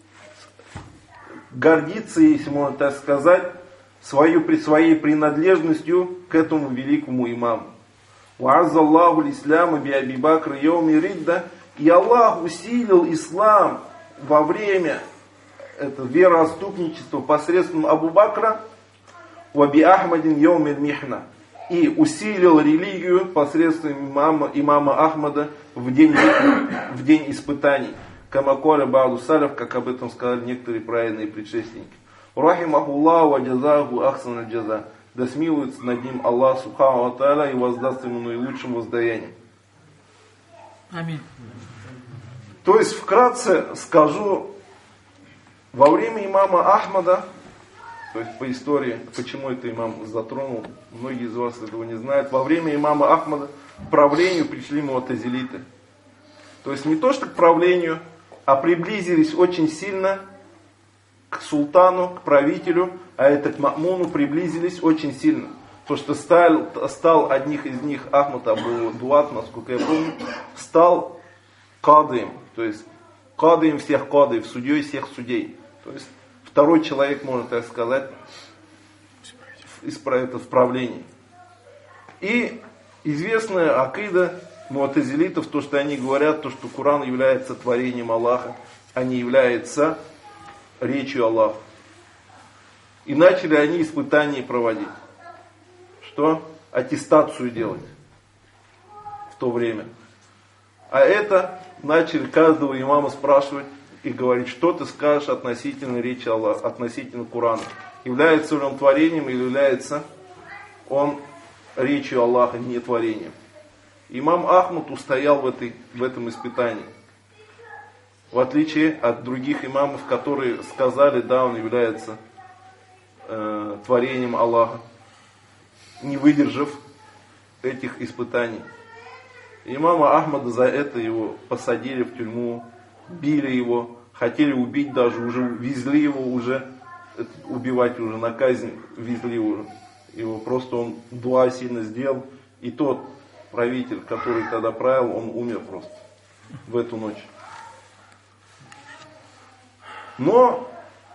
гордится, если можно так сказать, свою, своей принадлежностью к этому великому имаму. Вааззаллаху l'Исляма би Аби Бакр йоми ридда. И Аллах усилил ислам во время это вероотступничество посредством Абу Бакра, ваби Ахмадин йоумиль михна, и усилил религию посредством имама, имама Ахмада в день, в день испытаний. Камаколя бааду саляф, как об этом сказали некоторые праведные предшественники. Рахимахуллаху ва джазаху ахсан аль-джаза. Да смилуется над ним Аллах субхану ва тааля и воздаст ему наилучшим воздаянием. Аминь. То есть вкратце скажу, во время имама Ахмада, то есть по истории, почему это имам затронул, многие из вас этого не знают, во время имама Ахмада к правлению пришли муатазилиты. То есть не то что к правлению, а приблизились очень сильно к султану, к правителю, а это к Ма'муну приблизились очень сильно. То, что стал, стал одних из них, Ахмад Абу Дуат, насколько я помню, стал кадыем, то есть кадыем всех кадыев, судьей всех судей. То есть второй человек, можно так сказать, это в правлении. И известная акида муатазилитов, то, что они говорят, то, что Коран является творением Аллаха, а не является речью Аллаха. И начали они испытания проводить. Что? Аттестацию делать в то время. А это начали каждого имама спрашивать и говорить, что ты скажешь относительно речи Аллаха, относительно Корана. Является ли он творением или является он речью Аллаха, не творением. Имам Ахмад устоял в, этой, в этом испытании. В отличие от других имамов, которые сказали, да, он является э, творением Аллаха, не выдержав этих испытаний. Имама Ахмада за это его посадили в тюрьму, били его, хотели убить даже, уже везли его уже, убивать уже на казнь, везли уже. Его просто он дуа сильно сделал, и тот правитель, который тогда правил, он умер просто в эту ночь. Но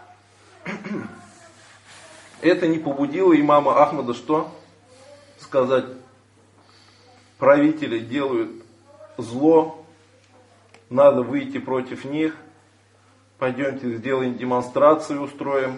это не побудило имама Ахмада что? Сказать, правители делают зло, надо выйти против них, пойдемте сделаем демонстрацию, устроим,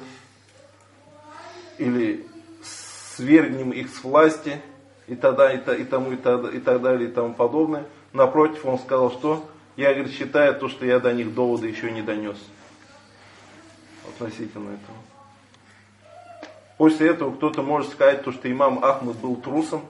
или свергнем их с власти, и тогда, и, та, и тому, и, тогда, и так далее, и тому подобное. Напротив, он сказал, что я, говорит, считаю то, что я до них доводы еще не донес. Относительно этого. После этого кто-то может сказать, то, что имам Ахмад был трусом,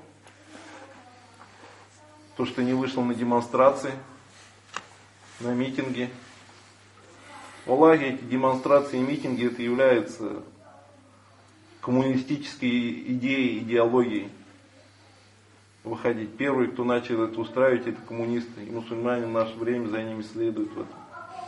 то, что не вышел на демонстрации, на митинги. Аллахе, эти демонстрации и митинги, это является коммунистической идеей, идеологией. Выходить. Первые, кто начал это устраивать, это коммунисты. И мусульмане в наше время за ними следуют в этом.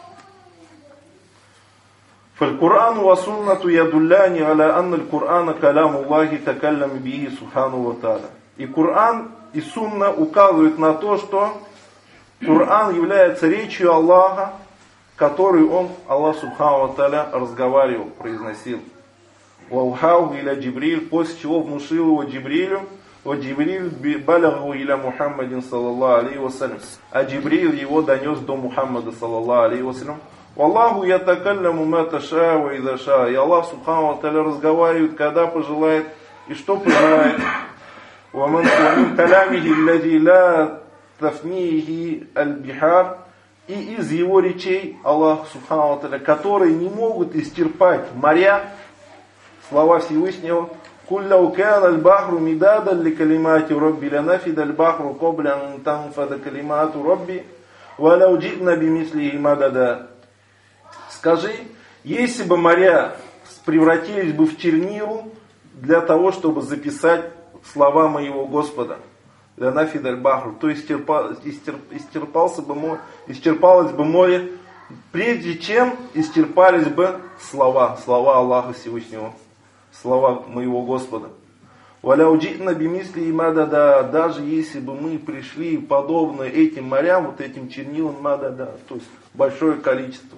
فالقرآن والسنة يدلان على أن القرآن كلام الله تكلم به سبحانه وتعالى. И Коран и Сунна указывают на то, что Коран является речью Аллаха, которую он, Аллах Субхану ва Тааля, разговаривал, произносил. Ваухау иля Джибриль, после чего внушил его Джибрилю, ва Джибриль балагу иля Мухаммадин саллаллаху алейхи вассалям. А Джибриль его донес до Мухаммада саллаллаху алейхи вассалям. Валлаху ятакалляму ма таша ва иза ша. И Аллах Субхану ва Тааля разговаривает, когда пожелает и что пожелает. Ва мин калямихи аллази ла тафнихи аль-бихар. И из его речей Аллах Субхану ва Тааля, которые не могут исчерпать моря, слова Всевышнего. Куль лау кана аль-бахру мидадан ли калимати Рабби ланафида аль-бахру кабля ан танфада калимату Рабби ва лау джитна бимислихи мадада. Скажи, если бы моря превратились бы в чернилу для того, чтобы записать слова моего Господа, ланафида аль-бахру, то исчерпал, исчерп, исчерпался бы море, исчерпалось бы море, прежде чем исчерпались бы слова, слова Аллаха Всевышнего, слова моего Господа. Валяуджитна бимисли и мадада, даже если бы мы пришли подобно этим морям, вот этим чернилам мадада, то есть большое количество.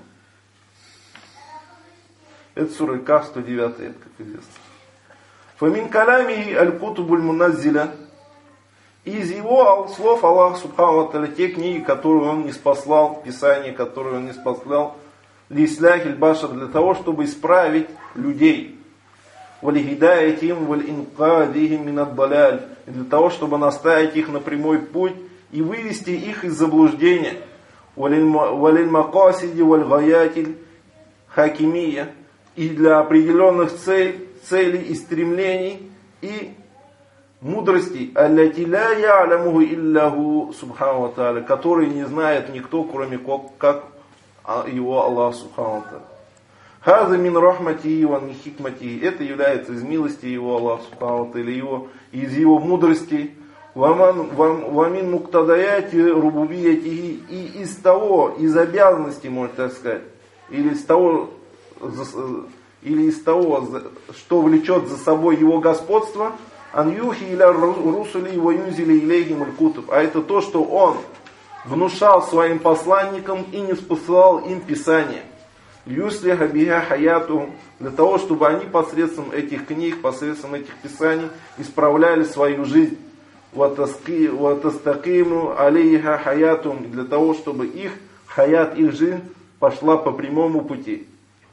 Это сура Каф, сто девятый, это как известно. Фамин калями аль-кутубуль муназзиля. Из его слов Аллах Субхану ва Тааля, те книги, которые он не спаслал, писания, которые он не спаслал, лисляхиль башар, для того, чтобы исправить людей. Валихидаятим валинкадихим минаддаляль, для того, чтобы наставить их на прямой путь и вывести их из заблуждения. Валильмакасиди вальгаятиль хакимия, и для определенных целей, целей и стремлений и мудрости, аллати ля я'ламуху илляху субхану ва тааля, которые не знает никто, кроме как его Аллах Субхану ва Тааля. Хаза мин рахмати ва мин хикмати, это является из милости его Аллах Субхану ва Тааля, его, из его мудрости, ва мин муктадаяти рубубияти, и из того, из обязанностей, можно так сказать, или из того, или из того, что влечет за собой его господство, анюхи иля русули ва юнзили илейхим аль-кутуб, а это то, что он внушал своим посланникам и не спосылал им писание. Юслиха биха хаяту, для того, чтобы они посредством этих книг, посредством этих писаний исправляли свою жизнь. Ватастакиму алейха хаяту, для того, чтобы их хаят, их жизнь пошла по прямому пути.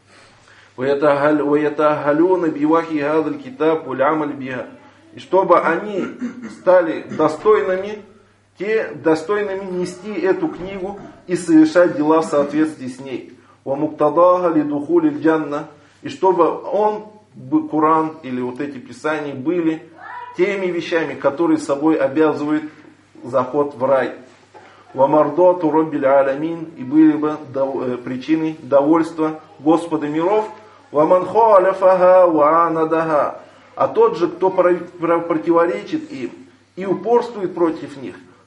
Ваятахалюна бивахи гадаль китаб улямаль биха, и чтобы они стали достойными, те достойными нести эту книгу и совершать дела в соответствии с ней. Ва муктадаха лидухулиль джанна, и чтобы он, Коран или вот эти писания были теми вещами, которые собой обязывают заход в рай. Ва мардату Раббиль алямин, и были бы причиной довольства Господа миров. Ва ман халяфаха ва анадаха, а тот же, кто противоречит им и упорствует против них,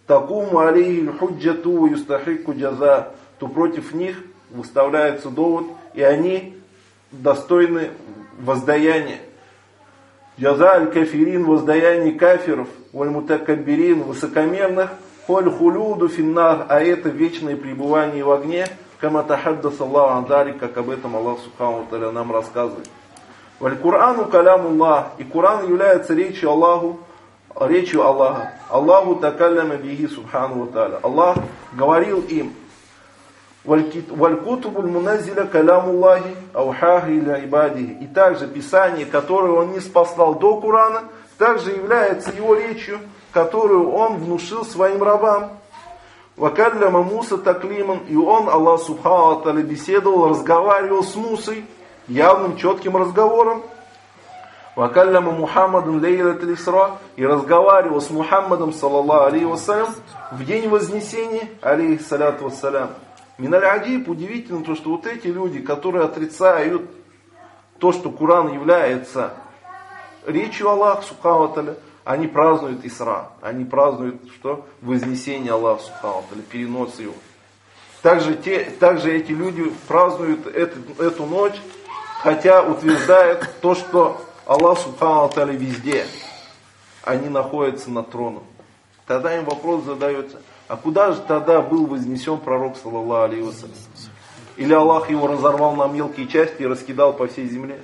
такуму алейхи худжату ва юстахику джаза, то против них выставляется довод, и они достойны воздаяния. Джаза аль-кафирин, воздаяние кафиров, валь-мутакаббирин, высокомерных, холь хулюду финнар, а это вечное пребывание в огне, кама тахаддас Аллаху андари, как об этом Аллах Субхану ва Тааля нам рассказывает. Валь-Курану калямуллах, и Куран является речью Аллаху, речью Аллаха. Аллаху такалляма бихи Субхану ва Тааля. Аллах говорил им. Валь-кутубуль муназиля калямуллахи аухахи иля ибадихи. И также Писание, которое он не спаслал до Курана, также является его речью, которую он внушил своим рабам. Вакалляма Муса таклиман, и он, Аллах Субхану ва Тааля, беседовал, разговаривал с Мусой явным, четким разговором. Вакалляма Мухаммадан лейлат аль-Исра, и разговаривал с Мухаммадом, саллаллаху алейхи вассалям, в день Вознесения, алейхи саляту вассалям. Миналь аджиб, удивительно то, что вот эти люди, которые отрицают то, что Куран является речью Аллаха Субхану ва Тааля, они празднуют Исра, они празднуют что? Вознесение Аллаха Субхану ва Тааля, перенос его. Также, те, также эти люди празднуют эту, эту ночь, хотя утверждают то, что Аллах Субхану ва Тааля везде, они находятся на троне. Тогда им вопрос задается, а куда же тогда был вознесен пророк, саллаллаху алейхи вассалям? Или Аллах его разорвал на мелкие части и раскидал по всей земле?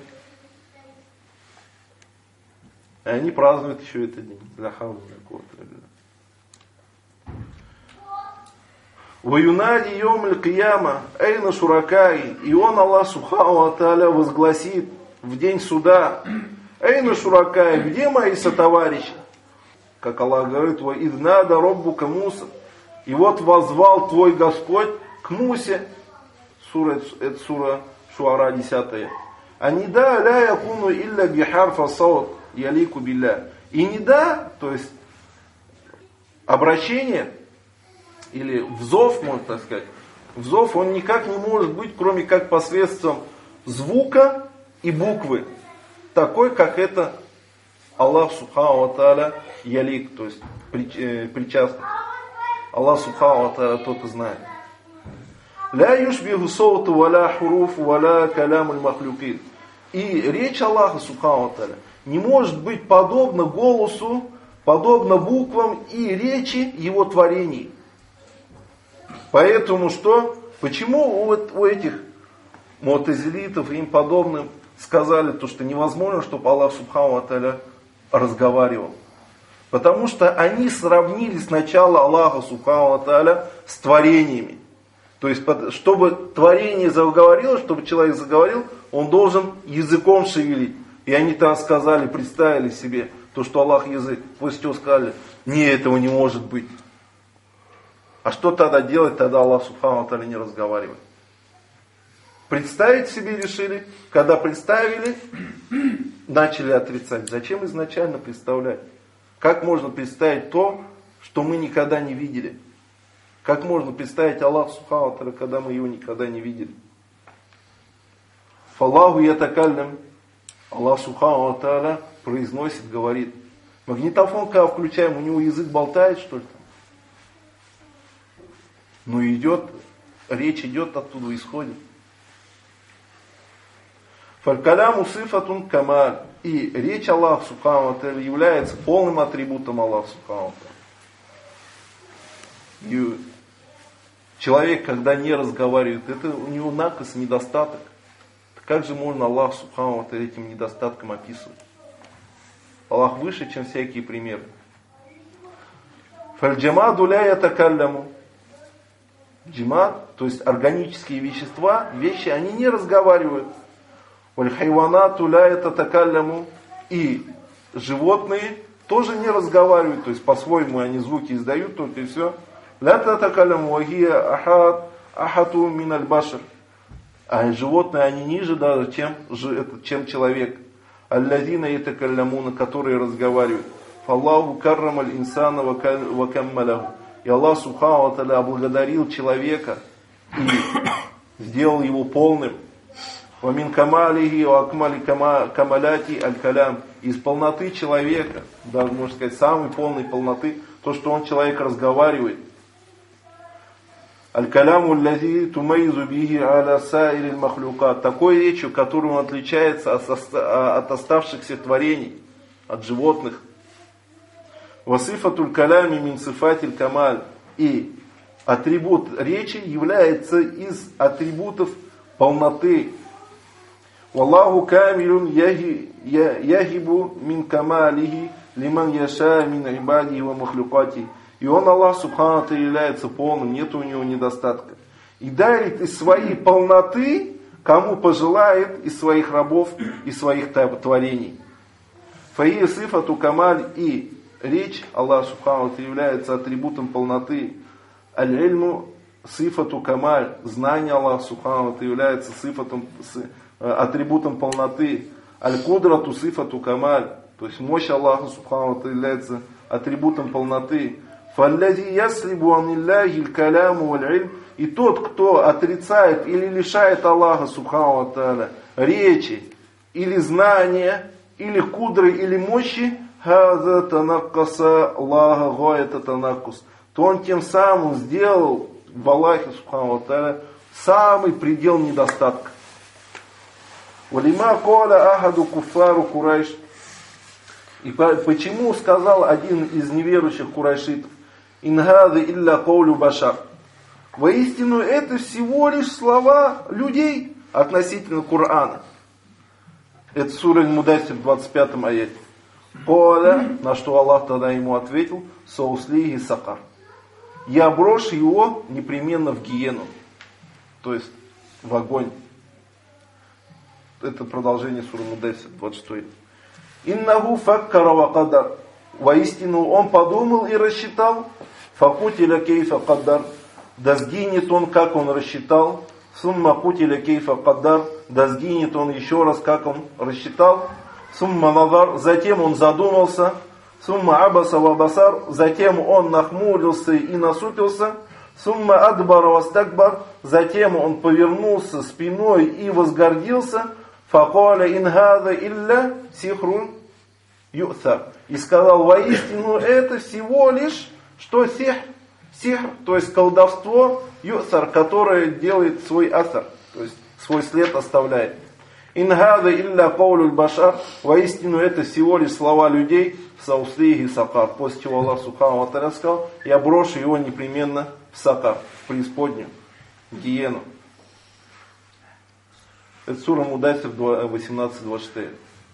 И они празднуют еще этот день. Ваюнади йом аль-кияма эйна шуракай. И он, Аллах Субхану ва Тааля, возгласит в день суда: эйна шуракай, где мои сотоварищи? Как Аллах говорит: ва иднада роббука Муса. И вот возвал твой Господь к Мусе. Сура, это сура Шуара десятая. А не да ля якуну илля бихарфа саут ялику билля. И не да, то есть обращение, или взов, можно так сказать, взов, он никак не может быть, кроме как посредством звука и буквы, такой, как это Аллах Субхану ва Тааля ялик, то есть причастный. Аллах Субхану ва Тааля тот и знает. Ля юшбиху соуту валя хуруфу валя калямуль махлюкин. И речь Аллаха Субхану ва Тааля не может быть подобна голосу, подобна буквам и речи его творений. Поэтому что? Почему вот у этих му'тазилитов и им подобным сказали то, что невозможно, чтобы Аллах Субхану ва Тааля разговаривал? Потому что они сравнили сначала Аллаха Субхану ва Тааля с творениями. То есть, чтобы творение заговорило, чтобы человек заговорил, он должен языком шевелить. И они там сказали, представили себе то, что Аллах язык. После чего сказали, не, этого не может быть. А что тогда делать? Тогда Аллах Субхану ва Тааля не разговаривает. Представить себе решили, когда представили, начали отрицать. Зачем изначально представлять? Как можно представить то, что мы никогда не видели? Как можно представить Аллах Субхану ва Тааля, когда мы его никогда не видели? Фаллаху ятакаллям. Аллах Субхану ва Тааля произносит, говорит. Магнитофон, когда включаем, у него язык болтает, что ли? Ну идет, речь идет оттуда, исходит. Фалькаляму сифатун камаль. И речь Аллаха Субхану ва Тааля является полным атрибутом Аллаха Субхану ва Тааля. И человек, когда не разговаривает, это у него накос, недостаток. Как же можно Аллах Субхану ва Тааля этим недостатком описывать? Аллах выше, чем всякие примеры. Фальджамаду ля ятакалляму. Джимат, то есть органические вещества, вещи, они не разговаривают. Вальхайванату ля ятакалляму. И животные тоже не разговаривают, то есть по-своему они звуки издают, только и все. Ля ятакалляму вахия ахат ахату миналь башар. А животные, они ниже даже, чем, чем человек. Аллазина ятакаллямуна, которые разговаривают. Фаллаху каррамаль инсана ва каммаляху. И Аллах Субхану ва Тааля облагодарил человека и сделал его полным. وَمِنْ كَمَالِهِ وَأَكْمَلِ كَمَالَاتِ الْكَلَامِ. Из полноты человека, даже можно сказать, самой полной полноты, то, что он, человек, разговаривает. Аль-каляму аллази тумайзу бихи аля саириль махлюкат. Такой речью, которой он отличается от оставшихся творений, от животных. Васифатуль калями мин сифатиль камаль. И атрибут речи является из атрибутов полноты. Валлаху камилюн ягибу мин камалихи лиман яша мин ибади ва махлюкати. И он, Аллах Субхану Тааля, является полным, нет у него недостатка. И дарит из своей полноты, кому пожелает, из своих рабов и своих творений. Фаия сифату камаль, и речь Аллах Субхану Тааля является атрибутом полноты. Аль-ильму сифату камаль, знание Аллах Субхану Тааля является сифатом, атрибутом полноты. Аль-кудрату сифату камаль, то есть мощь Аллаха Субхану Тааля является атрибутом полноты. فَالَّذِي يَسْلِبُ عَنِ اللَّهِ الْكَلَامُ وَالْعِلْمُ. И тот, кто отрицает или лишает Аллаха Субхану ва Тааля речи, или знания, или кудры, или мощи, هَذَا تَنَقَّسَ اللَّهَ غَايَةَ تَنَقُّسِ, то он тем самым сделал в Аллахе Субхану ва Тааля самый предел недостатка. وَلِمَا قَالَ أَحَدُ كُفَّارُ قُرَيْشٍ. И почему сказал один из неверующих курайшитов: «Ин хаза илля каулю башар». Воистину, это всего лишь слова людей относительно Корана. Это сура Аль-Муддассир в двадцать пятом аяте. Коля, на что Аллах тогда ему ответил: «Сауслихи сакар». Я брошу его непременно в гиену, то есть в огонь. Это продолжение суры Аль-Муддассир, двадцать шестой. «Иннаху факкара ва кадар». Воистину, он подумал и рассчитал. «Факутиля кейфа кадар». Да сгинет он, как он рассчитал. «Сумма кутиля кейфа кадар». Да сгинет он еще раз, как он рассчитал. «Сумма назар». Затем он задумался. «Сумма абаса ва басар». Затем он нахмурился и насупился. «Сумма адбара ва стакбар». Затем он повернулся спиной и возгордился. «Факаля ин хаза илля сихрун ю'сар». И сказал: воистину, это всего лишь, что сих, сихр, то есть колдовство, ю'сар, которое делает свой асар, то есть свой след оставляет. «Ин хаза илля каулюль башар». Воистину, это всего лишь слова людей. «Сауслихи сакар». После чего Аллах Субхану ва Тааля сказал: я брошу его непременно в сакар, в преисподнюю, в гиену. Это сура Муддассир восемнадцать двадцать четыре.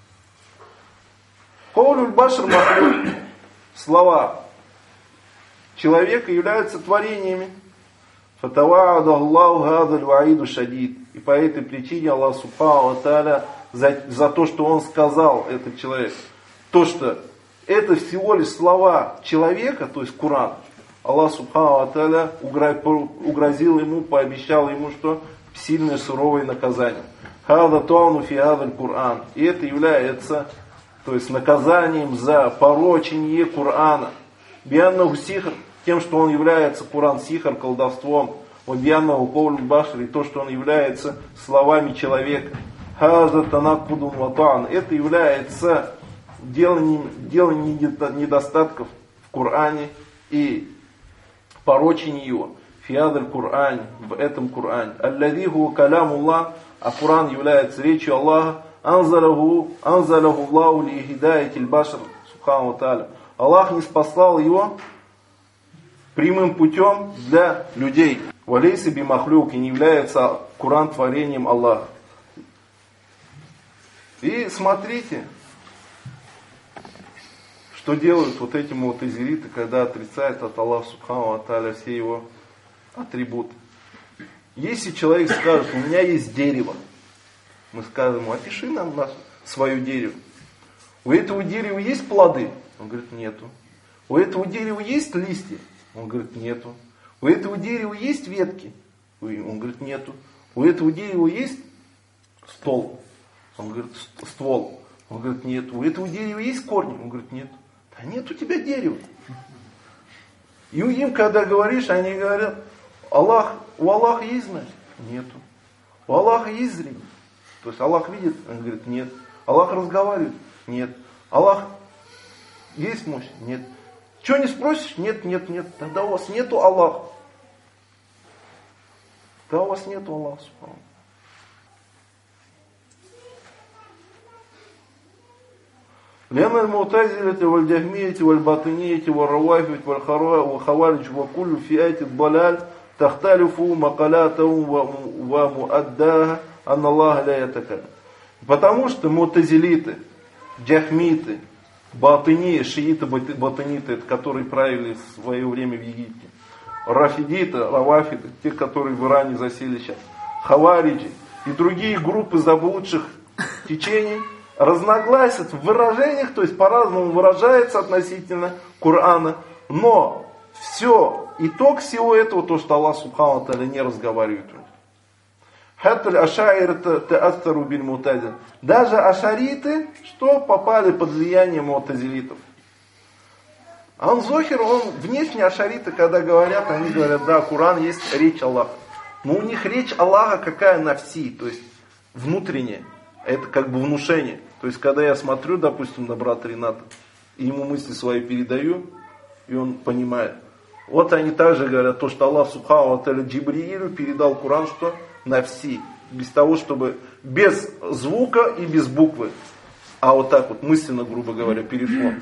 Каулюль башар махлюк. Слова человека являются творениями. Фатава'ада Аллаху хазаль ва'iду шадид. И по этой причине Аллах Субхану ва Тааля за, за то, что он сказал, этот человек, то, что это всего лишь слова человека, то есть Коран, Аллах Субхану ва Тааля угрозил ему, пообещал ему, что сильное суровое наказание. Хаза туану фи хазаль Кур'ан. И это является, то есть, наказанием за порочение Корана. Бианнаху сихр, тем, что он является, Коран, сихр, колдовством. Бианнаху каулюль башар, и то, что он является словами человека. Хаза танаккудун ва та'ан. Это является деланием, деланием недостатков в Коране и порочение его. Фиадаль Кур'ан, в этом Коране. Аллази хуа калямуллах, а Коран является речью Аллаха. Анзалаху, анзалаху Аллаху ли хидаяти аль-башар, Субхану ва Тааля. Аллах не спасал его прямым путем для людей. Валейса би махлюк, и не является Коран творением Аллаха. И смотрите, что делают вот эти му'тазилиты, когда отрицают от Аллаха Субхану ва Тааля все его атрибуты. Если человек скажет: у меня есть дерево, мы скажем: опиши нам наше, свое дерево. У этого дерева есть плоды? Он говорит: нету. У этого дерева есть листья? Он говорит: нету. У этого дерева есть ветки? Он говорит: нету. У этого дерева есть стол? Он говорит: ствол. Он говорит: нет. У этого дерева есть корни? Он говорит: нет. Да нет у тебя дерева. И им, когда говоришь, они говорят: Аллах, у Аллаха есть знание? Нету. У Аллаха есть зрение? То есть Аллах видит? Он говорит, нет. Аллах разговаривает? Нет. Аллах есть мощь? Нет. Что не спросишь? Нет, нет, нет. Тогда у вас нету Аллаха. Тогда у вас нету Аллаха. لأن المعتزلة والجهمية والباطنية والروافد والخوارج وكل فئات الضلال تختلف مقالاتهم ومؤداها أن الله لا يتكلم. Потому что мутазилиты, джахмиты, батыни, шииты, батыниты, это которые правили в свое время в Египте, рафидиты, равафиды, те, которые в Иране засели сейчас, хавариджи и другие группы заблудших течений, разногласят в выражениях, то есть по-разному выражается относительно Корана, но все, итог всего этого, то, что Аллах Субхану ва Тааля не разговаривает. Даже ашариты, что попали под влияние му'тазилитов. Ан-Зохир, он внешне ашариты, когда говорят, они говорят, да, Коран есть речь Аллаха. Но у них речь Аллаха какая нафси, то есть внутренняя. Это как бы внушение. То есть, когда я смотрю, допустим, на брата Рената, и ему мысли свои передаю, и он понимает. Вот они также говорят, то, что Аллах Субхану ва Тааля Джибриилю передал Коран, что нафси. Без того, чтобы без звука и без буквы. А вот так вот, мысленно, грубо говоря, перешло.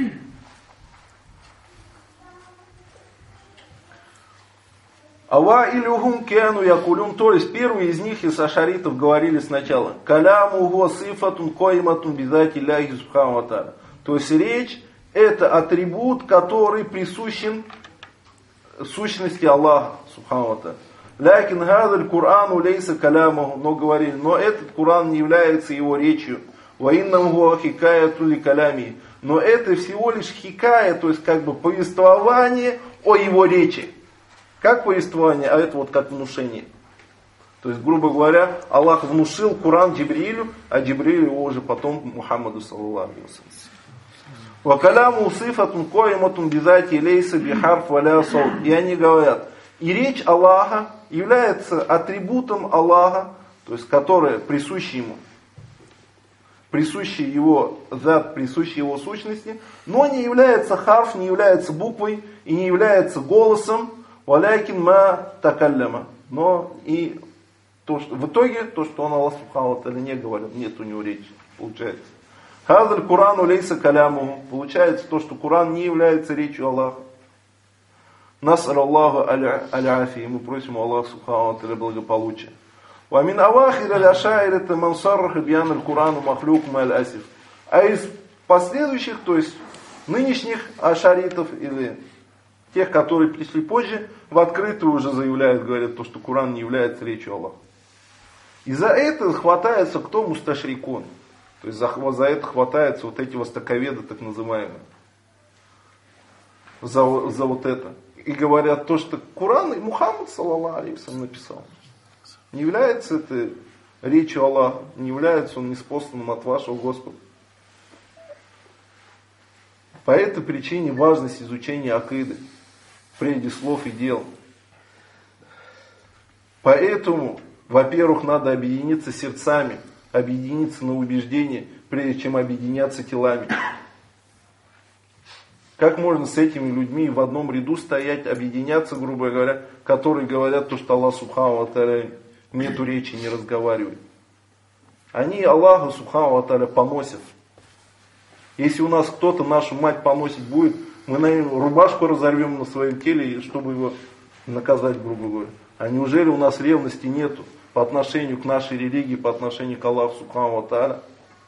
Ава илюхум кену якулюн, то есть первые из них, из ашаритов, говорили сначала, каляму го сифатун койматун бидати ляхи субхану ва тааля. То есть речь это атрибут, который присущен сущности Аллаха субхану ва тааля. Лякин гадаль Курану лейса калямаху, но говорили, но этот Куран не является его речью. Ва иннам го хикая тули калями. Но это всего лишь хикая, то есть как бы повествование о его речи. Как повествование, а это вот как внушение. То есть, грубо говоря, Аллах внушил Коран Джибриилю, а Джибрииль его уже потом Мухаммаду саллаллаху алейхи ва саллям. Ва каляму сифатун койматун бизати лейса бихарф валя саут. И они говорят, и речь Аллаха является атрибутом Аллаха, то есть, которая присуща ему, присуща его зат, присуща его сущности, но не является харф, не является буквой и не является голосом. Валякин ма такалляма. Но и то, что, в итоге, то, что он Аллах Субхану ва Тааля не говорил, нет у него речи, получается. Хазаль Курану лейса каляму. Получается то, что Коран не является речью Аллаха. Насар Аллаху аль-афи. Мы просим Аллаха Субхану ва Тааля благополучия. Ва мин авахир аль-ашаирата мансарраха биян аль-Курану махлюкум аль-асиф. А из последующих, то есть нынешних ашаритов или тех, которые пришли позже, в открытую уже заявляют, говорят, то, что Коран не является речью Аллаха. И за это хватается кто? Мусташрикун. То есть за, за это хватаются вот эти востоковеды, так называемые. За, за вот это. И говорят то, что Коран и Мухаммад, саллаллаху алейхи ва саллям, написал. Не является это речью Аллаха, не является он неспосланным от вашего Господа. По этой причине важность изучения акиды, прежде слов и дел. Поэтому, во-первых, надо объединиться сердцами, объединиться на убеждение, прежде чем объединяться телами. Как можно с этими людьми в одном ряду стоять, объединяться, грубо говоря, которые говорят то, что Аллах Субхану ва Тааля нету речи, не разговаривает. Они Аллаху Субхану ва Тааля поносят. Если у нас кто-то нашу мать поносить будет, мы, наверное, рубашку разорвем на своем теле, чтобы его наказать, грубо говоря. А неужели у нас ревности нету по отношению к нашей религии, по отношению к Аллаху Субхану ва Тааля?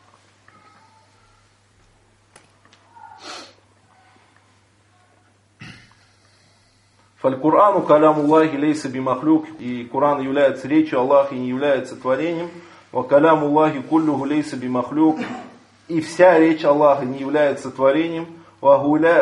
Фаль-Курану калямуллахи лейса бимахлюк. И Коран является речью Аллаха и не является творением. Ва калямуллахи куллюху лейса бимахлюк. И вся речь Аллаха не является творением. А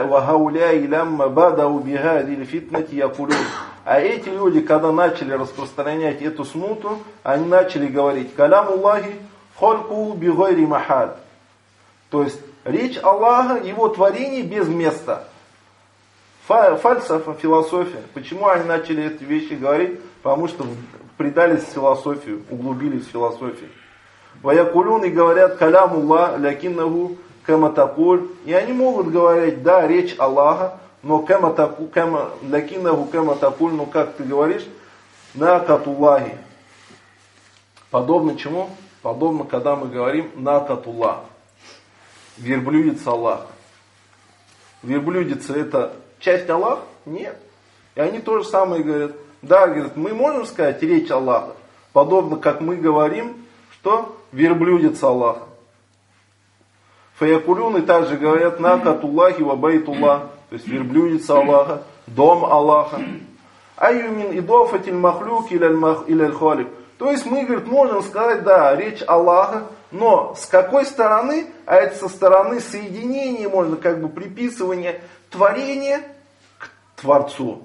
эти люди, когда начали распространять эту смуту, они начали говорить: «Калямуллахи хольку бигойри махаль». То есть речь Аллаха, его творение без места. Фальсафа, философия. Почему они начали эти вещи говорить? Потому что предались в философию, углубились в философию. Ваякулюн и говорят калямулла лякиннаху кэматакуль. И они могут говорить, да, речь Аллаха, но лякиннаху кэматакуль, ну как ты говоришь, накатуллахи. Подобно чему? Подобно, когда мы говорим накатуллах. Верблюдица Аллаха. Верблюдица это часть Аллаха? Нет. И они то же самое говорят. Да, говорят, мы можем сказать речь Аллаха, подобно как мы говорим, что верблюдица Аллаха. Фаякулюн и также говорят накатуллахи ва байтуллах, то есть верблюдица Аллаха, дом Аллаха. Айюмин идофатиль махлюк или халик. То есть мы, говорит, можем сказать, да, речь Аллаха, но с какой стороны? А это со стороны соединения, можно как бы приписывания творения к Творцу.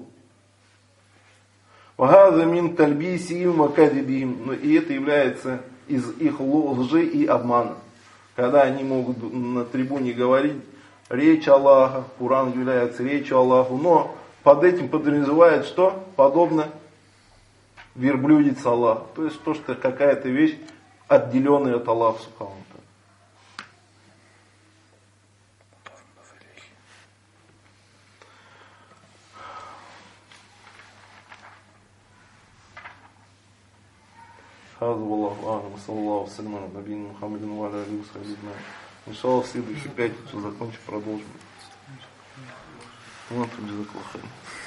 И это является из их лжи и обмана. Когда они могут на трибуне говорить речь Аллаха, Коран является речью Аллаху, но под этим подразумевает что? Подобно верблюдица Аллаха. То есть то, что какая-то вещь отделенная от Аллаха Субхану. هذا والله أعلم وصلى الله وسلم على نبينا محمد وعلى آله وصحبه أجمعين. Иншаллах, в следующую пятницу закончим, продолжим. Вот, джазакаллаху хайран.